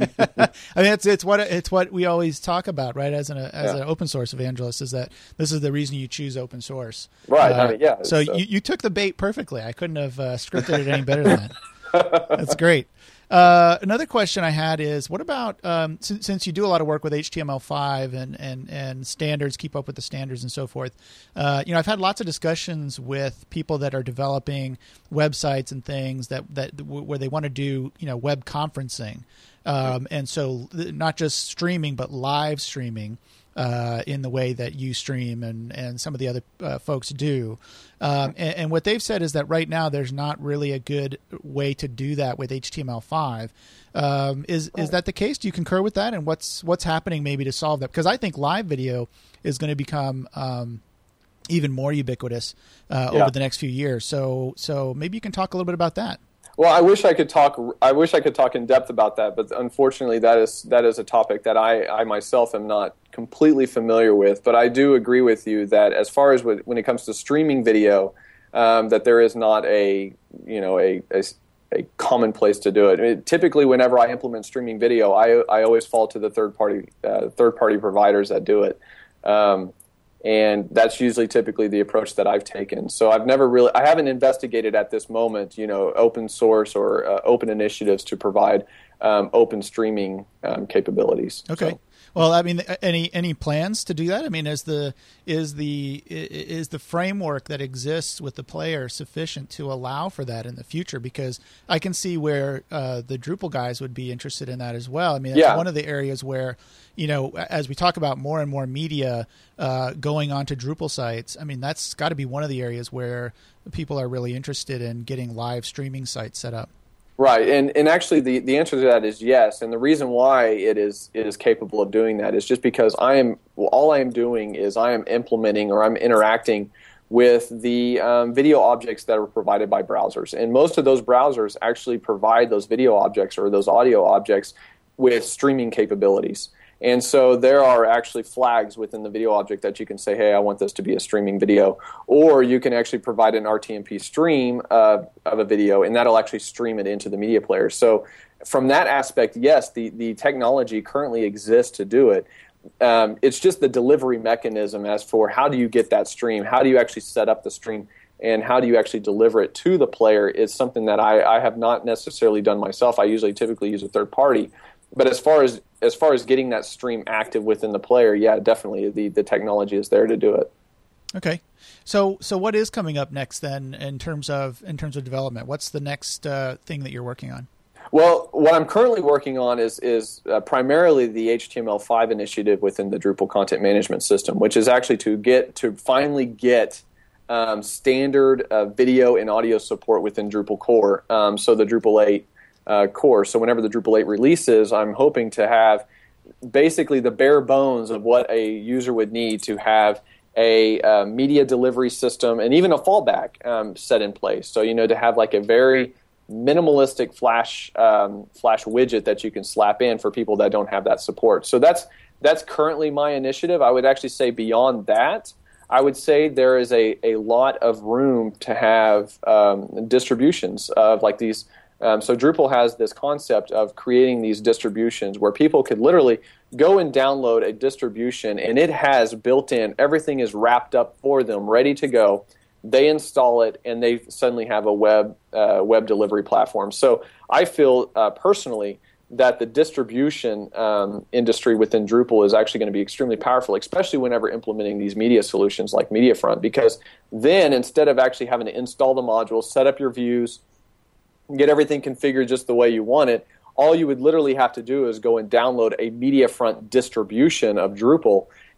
Speaker 4: I mean it's it's what it's what we always talk about, right? As an as yeah. an open source evangelist, is that this is the reason you choose open source,
Speaker 6: right?
Speaker 4: Uh,
Speaker 6: I mean, yeah.
Speaker 4: So,
Speaker 6: so
Speaker 4: you, you took the bait perfectly. I couldn't have uh, scripted it any better than that. That's great. Uh, another question I had is, what about um, since, since you do a lot of work with H T M L five and, and, and standards, keep up with the standards and so forth. Uh, you know, I've had lots of discussions with people that are developing websites and things that, that where they want to do, you know, web conferencing. Um, and so not just streaming, but live streaming. Uh, in the way that you stream and, and some of the other uh, folks do. Um, and, and what they've said is that right now there's not really a good way to do that with H T M L five. Um, is is that the case? Do you concur with that? And what's what's happening maybe to solve that? Because I think live video is going to become um, even more ubiquitous uh,
Speaker 6: yeah.
Speaker 4: over the next few years. So so maybe you can talk a little bit about that.
Speaker 6: Well, I wish I could talk. I wish I could talk in depth about that, but unfortunately, that is that is a topic that I, I myself am not completely familiar with. But I do agree with you that as far as when it comes to streaming video, um, that there is not a you know a, a, a common place to do it. I mean, typically, whenever I implement streaming video, I I always fall to the third party uh, third party providers that do it. Um, And that's usually typically the approach that I've taken. So I've never really, I haven't investigated at this moment, you know, open source or uh, open initiatives to provide um, open streaming um, capabilities.
Speaker 4: Okay.
Speaker 6: So.
Speaker 4: Well, I mean, any any plans to do that? I mean, is the is the is the framework that exists with the player sufficient to allow for that in the future? Because I can see where uh, the Drupal guys would be interested in that as well. I mean, that's
Speaker 6: yeah.
Speaker 4: one of the areas where, you know, as we talk about more and more media uh, going onto Drupal sites, I mean, that's got to be one of the areas where people are really interested in getting live streaming sites set up.
Speaker 6: Right, and and actually the, the answer to that is yes, and the reason why it is it is capable of doing that is just because I am well, all I am doing is I am implementing or I'm interacting with the um, video objects that are provided by browsers, and most of those browsers actually provide those video objects or those audio objects with streaming capabilities. And so there are actually flags within the video object that you can say, hey, I want this to be a streaming video. Or you can actually provide an R T M P stream uh, of a video, and that'll actually stream it into the media player. So from that aspect, yes, the, the technology currently exists to do it. Um, it's just the delivery mechanism as for how do you get that stream, how do you actually set up the stream, and how do you actually deliver it to the player is something that I, I have not necessarily done myself. I usually typically use a third party. But as far as as far as getting that stream active within the player, yeah, definitely the, the technology is there to do it.
Speaker 4: Okay, so so what is coming up next then in terms of in terms of development? What's the next uh, thing that you're working on?
Speaker 6: Well, what I'm currently working on is is uh, primarily the H T M L five initiative within the Drupal content management system, which is actually to get to finally get um, standard uh, video and audio support within Drupal core. Um, so the Drupal eight. Uh, core. So whenever the Drupal eight releases, I'm hoping to have basically the bare bones of what a user would need to have a uh, media delivery system and even a fallback um, set in place. So, you know, to have like a very minimalistic Flash um, Flash widget that you can slap in for people that don't have that support. So that's that's currently my initiative. I would actually say beyond that, I would say there is a, a lot of room to have um, distributions of like these. Um, so Drupal has this concept of creating these distributions where people could literally go and download a distribution, and it has built in, everything is wrapped up for them, ready to go. They install it, and they suddenly have a web uh, web delivery platform. So I feel uh, personally that the distribution um, industry within Drupal is actually going to be extremely powerful, especially whenever implementing these media solutions like MediaFront, because then instead of actually having to install the modules, set up your views, get everything configured just the way you want it, all you would literally have to do is go and download a MediaFront distribution of Drupal,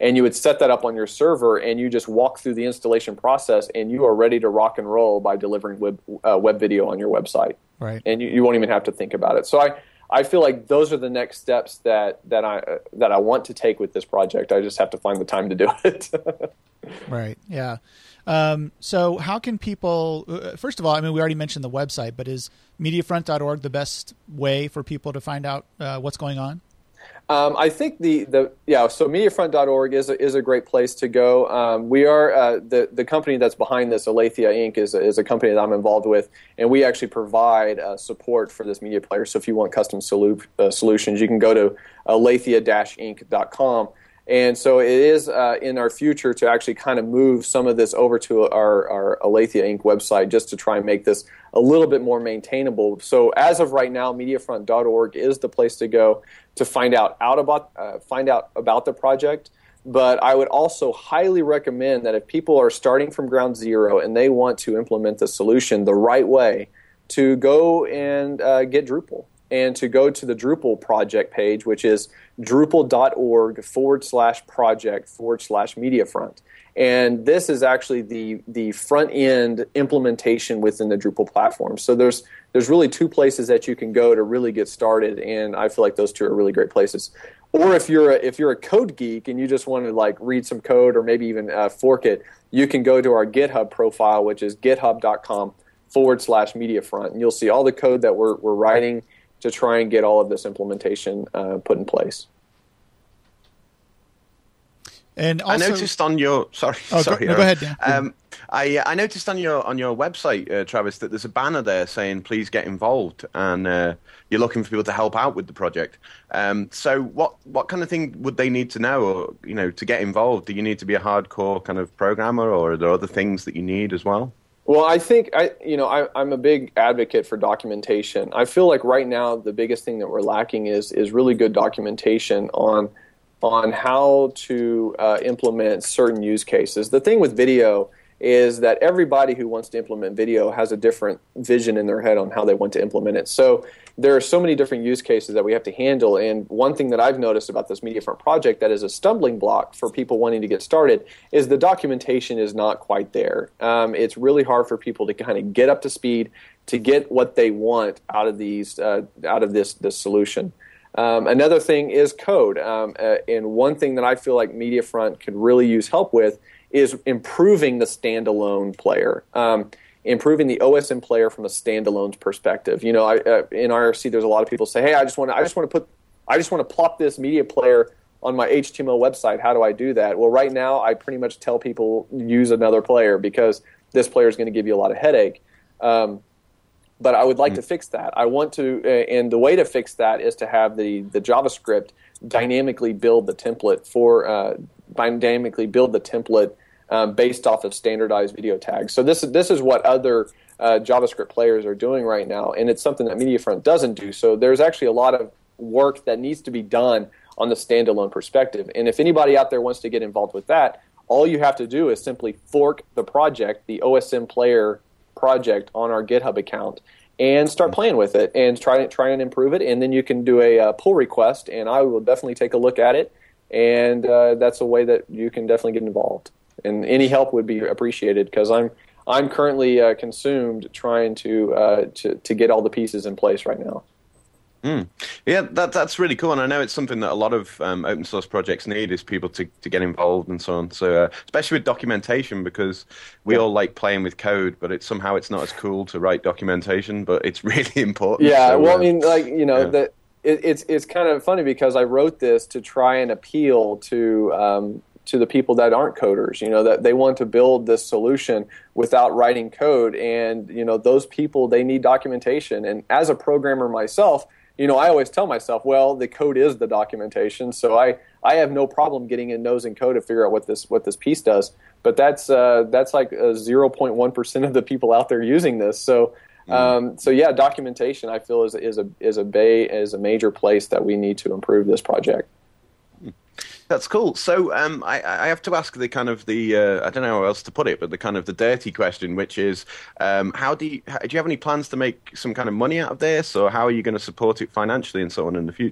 Speaker 6: and you would set that up on your server, and you just walk through the installation process, and you are ready to rock and roll by delivering web uh, web video on your website.
Speaker 4: Right.
Speaker 6: And you, you won't even have to think about it. So I, I feel like those are the next steps that that I uh, that I want to take with this project. I just have to find the time to do it.
Speaker 4: Right. Yeah. Um, so how can people, uh, first of all, I mean, we already mentioned the website, but is Mediafront dot org the best way for people to find out uh, what's going on?
Speaker 6: Um, I think the, the yeah, so Mediafront dot org is a, is a great place to go. Um, we are uh, the the company that's behind this, Aletheia Incorporated, is a, is a company that I'm involved with, and we actually provide uh, support for this media player. So if you want custom solu- uh, solutions, you can go to aletheia dash inc dot com. And so it is uh, in our future to actually kind of move some of this over to our, our Aletheia Incorporated website just to try and make this a little bit more maintainable. So as of right now, Mediafront dot org is the place to go to find out, out about uh, find out about the project. But I would also highly recommend that if people are starting from ground zero and they want to implement the solution the right way, to go and uh, get Drupal. And to go to the Drupal project page, which is drupal.org forward slash project forward slash Mediafront. And this is actually the the front end implementation within the Drupal platform. So there's there's really two places that you can go to really get started, and I feel like those two are really great places. Or if you're a, if you're a code geek and you just want to like read some code or maybe even uh, fork it, you can go to our GitHub profile, which is github.com forward slash Mediafront, and you'll see all the code that we're we're writing to try and get all of this implementation uh, put in place.
Speaker 4: And also,
Speaker 5: I noticed on your sorry,
Speaker 4: oh,
Speaker 5: sorry,
Speaker 4: go, no, go ahead, Dan.
Speaker 5: Um, I I noticed on your on your website, uh, Travis, that there's a banner there saying "Please get involved," and uh, you're looking for people to help out with the project. Um, so, what what kind of thing would they need to know, or you know, to get involved? Do you need to be a hardcore kind of programmer, or are there other things that you need as well?
Speaker 6: Well, I think I, you know, I, I'm a big advocate for documentation. I feel like right now the biggest thing that we're lacking is is really good documentation on on how to uh, implement certain use cases. The thing with video is that everybody who wants to implement video has a different vision in their head on how they want to implement it. So there are so many different use cases that we have to handle. And one thing that I've noticed about this Mediafront project that is a stumbling block for people wanting to get started is the documentation is not quite there. Um, it's really hard for people to kind of get up to speed to get what they want out of these uh, out of this this solution. Um, another thing is code. Um, uh, and one thing that I feel like Mediafront could really use help with is improving the standalone player, um, improving the O S M player from a standalone perspective. You know, I, uh, in I R C, there's a lot of people say, "Hey, I just want to, I just want to put, I just want to plop this media player on my H T M L website. How do I do that?" Well, right now, I pretty much tell people use another player because this player is going to give you a lot of headache. Um, but I would like mm. to fix that. I want to, uh, and the way to fix that is to have the the JavaScript dynamically build the template for, uh, dynamically build the template. Um, based off of standardized video tags. So this is this is what other uh, JavaScript players are doing right now, and it's something that Mediafront doesn't do. So there's actually a lot of work that needs to be done on the standalone perspective. And if anybody out there wants to get involved with that, all you have to do is simply fork the project, the O S M player project, on our GitHub account, and start playing with it and try try and improve it. And then you can do a uh, pull request, and I will definitely take a look at it. And uh, that's a way that you can definitely get involved. And any help would be appreciated because I'm I'm currently uh, consumed trying to, uh, to to get all the pieces in place right now.
Speaker 5: Mm. Yeah, that that's really cool, and I know it's something that a lot of um, open source projects need is people to, to get involved and so on. So, uh, especially with documentation, because we yeah. all like playing with code, but it's somehow it's not as cool to write documentation, but it's really important.
Speaker 6: Yeah,
Speaker 5: so,
Speaker 6: well,
Speaker 5: uh,
Speaker 6: I mean, like you know
Speaker 5: yeah.
Speaker 6: that it, it's it's kind of funny because I wrote this to try and appeal to. Um, to the people that aren't coders, you know, that they want to build this solution without writing code. And, you know, those people, they need documentation. And as a programmer myself, you know, I always tell myself, well, the code is the documentation. So I, I have no problem getting a nose in code to figure out what this what this piece does. But that's uh, that's like zero point one percent of the people out there using this. So um, so yeah, documentation I feel is is a is a bay is a major place that we need to improve this project.
Speaker 5: That's cool. So um, I, I have to ask the kind of the uh, I don't know how else to put it, but the kind of the dirty question, which is um, how do you how, do you have any plans to make some kind of money out of this, or how are you going to support it financially and so on in the future?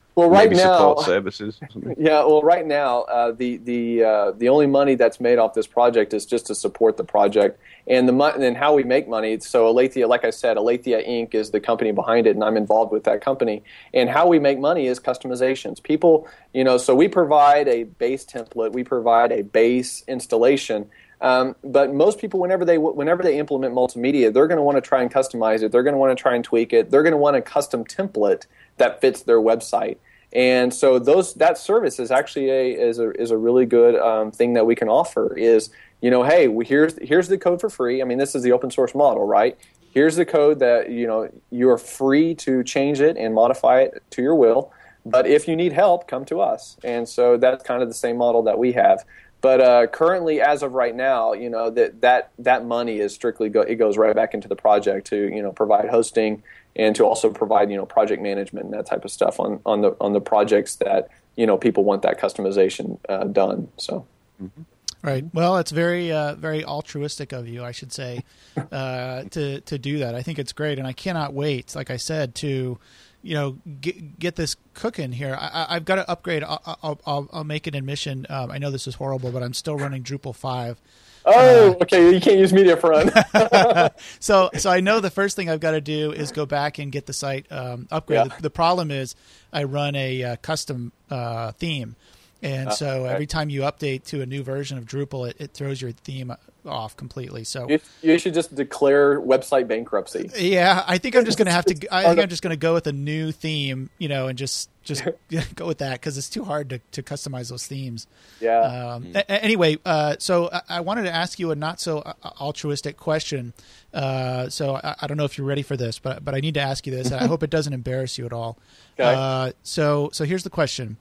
Speaker 6: Well, right
Speaker 5: maybe
Speaker 6: now,
Speaker 5: support services. Or something.
Speaker 6: Yeah, well, right now, uh, the the uh, the only money that's made off this project is just to support the project, and the mo- and how we make money. So Aletheia, like I said, Aletheia Incorporated is the company behind it, and I'm involved with that company. And how we make money is customizations. People, you know, so we provide a base template, we provide a base installation. Um, but most people, whenever they whenever they implement multimedia, they're going to want to try and customize it. They're going to want to try and tweak it. They're going to want a custom template that fits their website. And so those that service is actually a is a is a really good um, thing that we can offer. Is, you know, hey, we, here's here's the code for free. I mean, this is the open source model, right? Here's the code that, you know, you're free to change it and modify it to your will. But if you need help, come to us. And so that's kind of the same model that we have. But uh, currently, as of right now, you know, that that that money is strictly go, it goes right back into the project to, you know, provide hosting and to also provide, you know, project management and that type of stuff on, on the on the projects that, you know, people want that customization uh, done. So.
Speaker 5: Mm-hmm.
Speaker 4: Right. Well, it's very, uh, very altruistic of you, I should say, uh, to to do that. I think it's great, and I cannot wait, like I said, to, you know, get, get this cooking here. I, I've got to upgrade. I'll, I'll, I'll, I'll make an admission. Um, I know this is horrible, but I'm still running Drupal five.
Speaker 6: Oh,
Speaker 4: uh,
Speaker 6: okay. You can't use MediaFront.
Speaker 4: so, so I know the first thing I've got to do is go back and get the site um, upgraded.
Speaker 6: Yeah.
Speaker 4: The, the problem is I run a uh, custom uh, theme. And so
Speaker 6: okay.
Speaker 4: every time you update to a new version of Drupal, it, it throws your theme off completely. So
Speaker 6: you, you should just declare website bankruptcy.
Speaker 4: Yeah, I think I'm just going to have to. I think I'm just going to go with a new theme, you know, and just just go with that because it's too hard to, to customize those themes.
Speaker 6: Yeah.
Speaker 4: Um, mm-hmm. a- anyway, uh, so I, I wanted to ask you a not so altruistic question. Uh, so I, I don't know if you're ready for this, but but I need to ask you this. I hope it doesn't embarrass you at all.
Speaker 6: Okay.
Speaker 4: Uh, so so here's the question.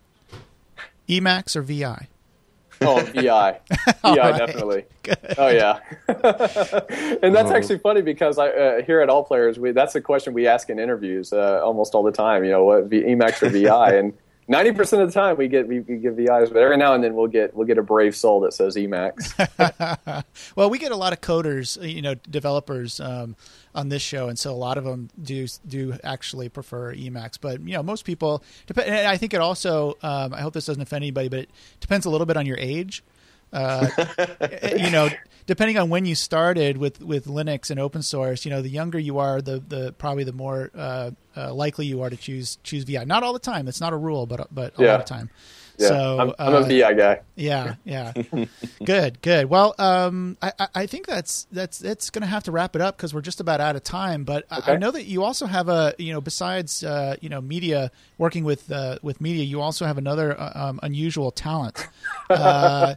Speaker 4: Emacs or V I?
Speaker 6: Oh, V I. V I,
Speaker 4: right.
Speaker 6: Definitely. Good. Oh, yeah. And that's actually funny because I, uh, here at All Players, we, that's a question we ask in interviews uh, almost all the time. You know, what v, Emacs or V I? And ninety percent of the time we get we, we get V Is, but every now and then we'll get we'll get a brave soul that says Emacs.
Speaker 4: Well, we get a lot of coders, you know, developers um, on this show, and so a lot of them do do actually prefer Emacs. But you know, most people. Dep- and I think it also. Um, I hope this doesn't offend anybody, but it depends a little bit on your age. Uh, you know, depending on when you started with, with Linux and open source, you know, the younger you are, the the probably the more uh, uh, likely you are to choose choose V I. Not all the time. That's not a rule, but but a
Speaker 6: Yeah.
Speaker 4: lot of time.
Speaker 6: Yeah,
Speaker 4: So
Speaker 6: I'm, I'm
Speaker 4: uh,
Speaker 6: a V I guy.
Speaker 4: Yeah, yeah. Good, good. Well, um, I, I think that's that's it's going to have to wrap it up because we're just about out of time. But
Speaker 6: Okay.
Speaker 4: I, I know that you also have a, you know, besides uh, you know, media, working with uh, with media, you also have another uh, um, unusual talent. Uh,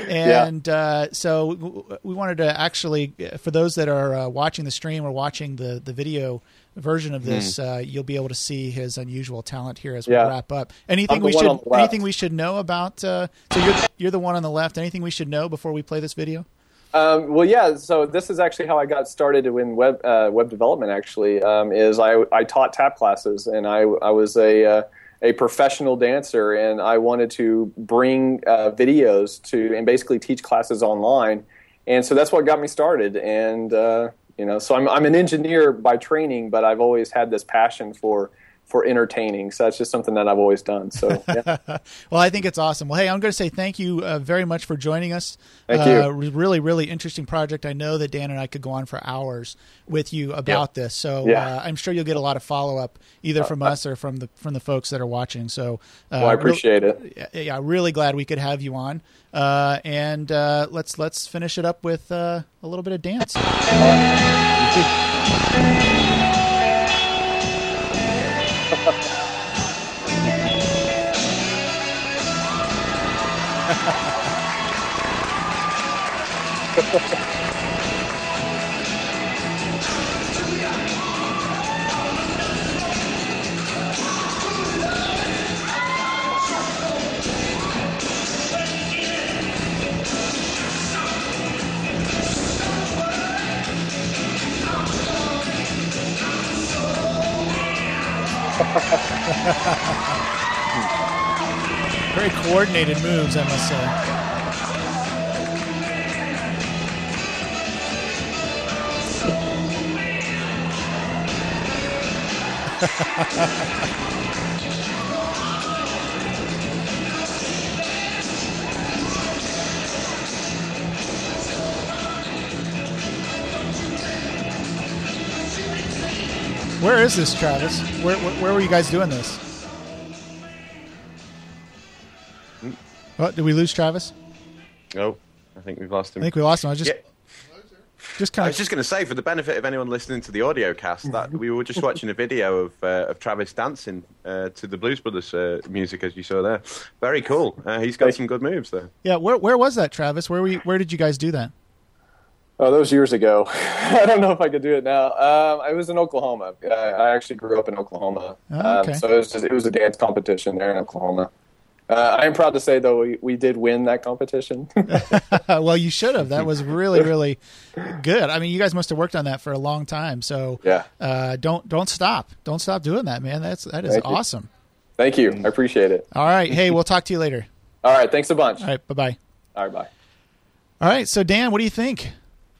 Speaker 4: and uh, so w- we wanted to actually, for those that are uh, watching the stream or watching the the video version of this, mm. uh, you'll be able to see his unusual talent here as we
Speaker 6: Yeah.
Speaker 4: wrap up. Anything we should anything we should know about? Uh, so you're you're the one on the left. Anything we should know before we play this video?
Speaker 6: Um, well, yeah. So this is actually how I got started in web uh, web development. Actually, um, is I I taught tap classes, and I I was a uh, a professional dancer, and I wanted to bring uh, videos to and basically teach classes online, and so that's what got me started. And uh, you know, so I'm I'm an engineer by training, but I've always had this passion for. for entertaining. So that's just something that I've always done. So, yeah.
Speaker 4: Well, I think it's awesome. Well, hey, I'm going to say thank you uh, very much for joining us.
Speaker 6: Thank
Speaker 4: uh,
Speaker 6: you.
Speaker 4: Really, really interesting project. I know that Dan and I could go on for hours with you about
Speaker 6: yeah.
Speaker 4: this. So
Speaker 6: yeah.
Speaker 4: uh, I'm sure you'll get a lot of follow up either from uh, us or from the, from the folks that are watching. So, uh,
Speaker 6: well, I appreciate
Speaker 4: re-
Speaker 6: it.
Speaker 4: Yeah. Really glad we could have you on. Uh, and uh, let's, let's finish it up with uh, a little bit of dance. Very coordinated moves, I must say. Where is this, Travis? Where, where, where were you guys doing this?
Speaker 5: Hmm.
Speaker 4: What, did we lose Travis?
Speaker 5: Oh, I think we've lost him.
Speaker 4: I think we lost him. I was just,
Speaker 5: Yeah.
Speaker 4: just
Speaker 5: I
Speaker 4: kind
Speaker 5: was
Speaker 4: of.
Speaker 5: just going to say, for the benefit of anyone listening to the audio cast, that we were just watching a video of uh, of Travis dancing uh, to the Blues Brothers uh, music, as you saw there. Very cool. Uh, he's got some good moves there.
Speaker 4: Yeah, where where was that, Travis? Where were you, where did you guys do that?
Speaker 6: Oh, that was years ago. I don't know if I could do it now. Um, I was in Oklahoma. I, I actually grew up in Oklahoma.
Speaker 4: Oh, okay.
Speaker 6: um, so it was just, it was a dance competition there in Oklahoma. Uh, I am proud to say, though, we, we did win that competition.
Speaker 4: Well, you should have. That was really, really good. I mean, you guys must have worked on that for a long time. So
Speaker 6: Yeah.
Speaker 4: uh, don't don't stop. Don't stop doing that, man. That's that is
Speaker 6: Thank you.
Speaker 4: awesome.
Speaker 6: Thank you. I appreciate it.
Speaker 4: All right. Hey, we'll talk to you later.
Speaker 6: All right. Thanks a bunch.
Speaker 4: All right. Bye bye.
Speaker 6: All right. Bye.
Speaker 4: All right. So Dan, what do you think?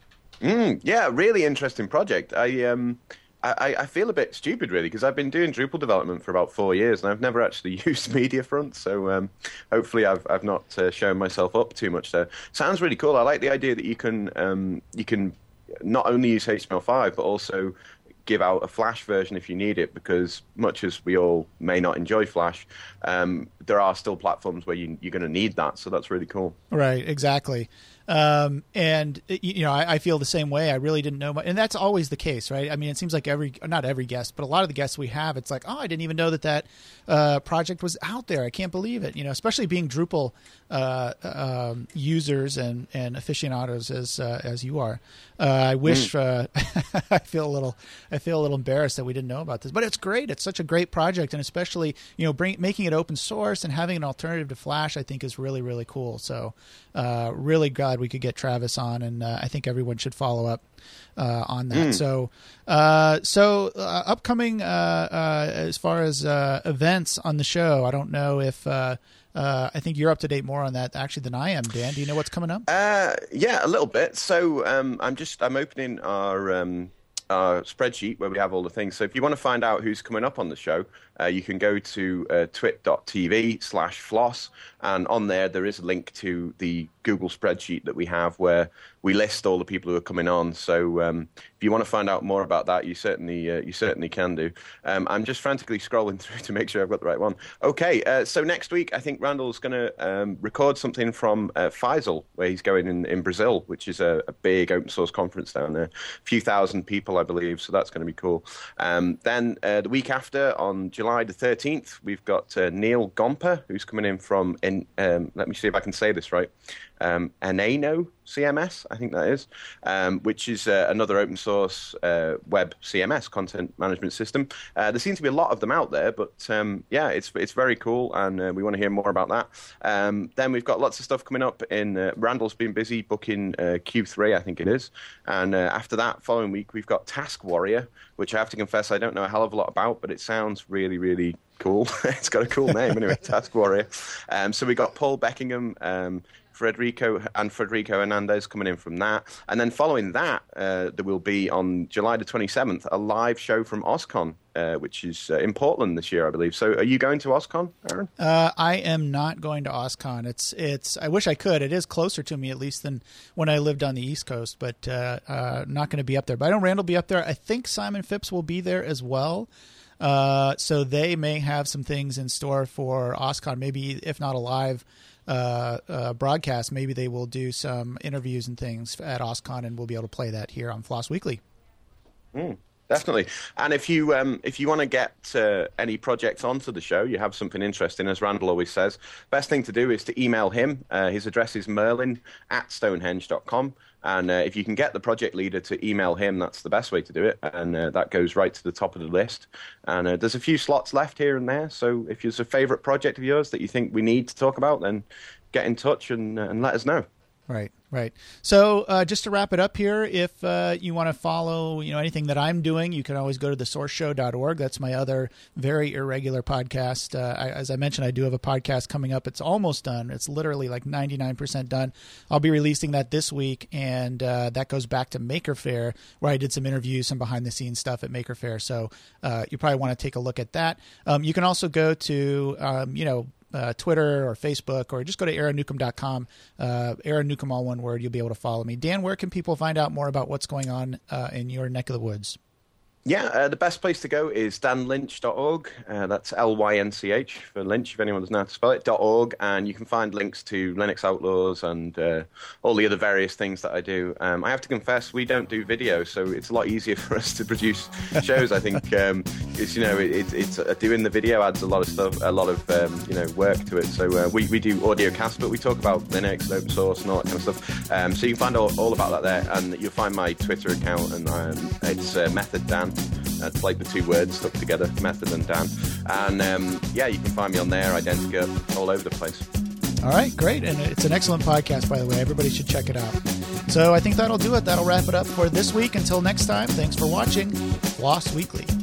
Speaker 5: Mm, yeah, really interesting project. I um, I, I feel a bit stupid really because I've been doing Drupal development for about four years and I've never actually used MediaFront. So um, hopefully I've I've not uh, shown myself up too much there. Sounds really cool. I like the idea that you can um, you can not only use H T M L five but also give out a Flash version if you need it, because much as we all may not enjoy Flash, um, there are still platforms where you, you're going to need that. So that's really cool.
Speaker 4: Right. Exactly. Um, and you know, I, I feel the same way. I really didn't know much, and that's always the case, right? I mean, it seems like every, not every guest, but a lot of the guests we have, it's like, oh, I didn't even know that that uh, project was out there. I can't believe it. You know, especially being Drupal uh, um, users and, and aficionados as uh, as you are. Uh, I wish uh, I feel a little I feel a little embarrassed that we didn't know about this, but it's great. It's such a great project, and especially you know, bring, making it open source and having an alternative to Flash, I think is really really cool. So, uh, really glad we could get Travis on, and uh, I think everyone should follow up uh, on that. Mm. So, uh, so uh, upcoming uh, uh, as far as uh, events on the show, I don't know if uh, uh, I think you're up to date more on that actually than I am. Dan, do you know what's coming up?
Speaker 5: Uh, yeah, a little bit. So um, I'm just I'm opening our. Um... Our spreadsheet where we have all the things. So if you want to find out who's coming up on the show, uh, you can go to uh, twit.tv slash floss, and on there there is a link to the Google spreadsheet that we have where we list all the people who are coming on. So um, if you want to find out more about that, you certainly uh, you certainly can do. Um, I'm just frantically scrolling through to make sure I've got the right one. Okay, uh, so next week I think Randall's going to um, record something from uh, Faisal, where he's going in, in Brazil, which is a, a big open source conference down there. A few thousand people, I believe, so that's going to be cool. Um, then uh, the week after, on July the thirteenth, we've got uh, Neil Gomper, who's coming in from, in, um, let me see if I can say this right, um, Enano C M S, I think that is, um, which is uh, another open source uh, web C M S, content management system. Uh, there seems to be a lot of them out there, but um, yeah, it's it's very cool, and uh, we want to hear more about that. Um, then we've got lots of stuff coming up. In uh, Randall's been busy booking uh, Q three, I think it is, and uh, after that, following week, we've got Task Warrior, which I have to confess I don't know a hell of a lot about, but it sounds really, really cool. It's got a cool name anyway, Task Warrior. Um, so we got Paul Beckingham, um, Federico and Federico Hernandez coming in from that. And then following that, uh, there will be on July the twenty-seventh, a live show from OSCON, uh, which is uh, in Portland this year, I believe. So are you going to OSCON, Aaron?
Speaker 4: Uh, I am not going to OSCON. It's, it's, I wish I could. It is closer to me, at least, than when I lived on the East Coast, but uh, uh, not going to be up there. But I know Randall will be up there. I think Simon Phipps will be there as well. Uh, so they may have some things in store for OSCON, maybe if not a live uh, uh, broadcast, maybe they will do some interviews and things at OSCON, and we'll be able to play that here on Floss Weekly.
Speaker 5: Mm, definitely. And if you um, if you want to get uh, any projects onto the show, you have something interesting, as Randall always says, best thing to do is to email him. Uh, his address is merlin at stonehenge dot com. And uh, if you can get the project leader to email him, that's the best way to do it. And uh, that goes right to the top of the list. And uh, there's a few slots left here and there. So if there's a favorite project of yours that you think we need to talk about, then get in touch and, uh, and let us know.
Speaker 4: Right, right. So uh, just to wrap it up here, if uh, you want to follow, you know, anything that I'm doing, you can always go to the source show dot org. That's my other very irregular podcast. Uh, I, as I mentioned, I do have a podcast coming up. It's almost done. It's literally like ninety-nine percent done. I'll be releasing that this week, and uh, that goes back to Maker Faire, where I did some interviews, some behind-the-scenes stuff at Maker Faire. So uh, you probably want to take a look at that. Um, you can also go to, um, you know, Uh, Twitter or Facebook, or just go to aaron newcomb dot com. Uh, Aaron Newcomb, all one word. You'll be able to follow me. Dan, where can people find out more about what's going on uh, in your neck of the woods?
Speaker 5: Yeah, uh, the best place to go is dan lynch dot org. Uh, that's L Y N C H for Lynch, if anyone doesn't know how to spell it, .org. And you can find links to Linux Outlaws and uh, all the other various things that I do. Um, I have to confess, we don't do video, so it's a lot easier for us to produce shows. I think um, it's, you know, it, it's uh, doing the video adds a lot of stuff, a lot of um, you know work to it. So uh, we, we do audio cast, but we talk about Linux and open source and all that kind of stuff. Um, so you can find all, all about that there, and you'll find my Twitter account, and um, it's uh, Method Dan. That's like the two words stuck together, Method and Dan. And um, yeah, you can find me on there, Identica, all over the place.
Speaker 4: All right, great. And it's an excellent podcast, by the way. Everybody should check it out. So I think that'll do it. That'll wrap it up for this week. Until next time, thanks for watching Floss Weekly.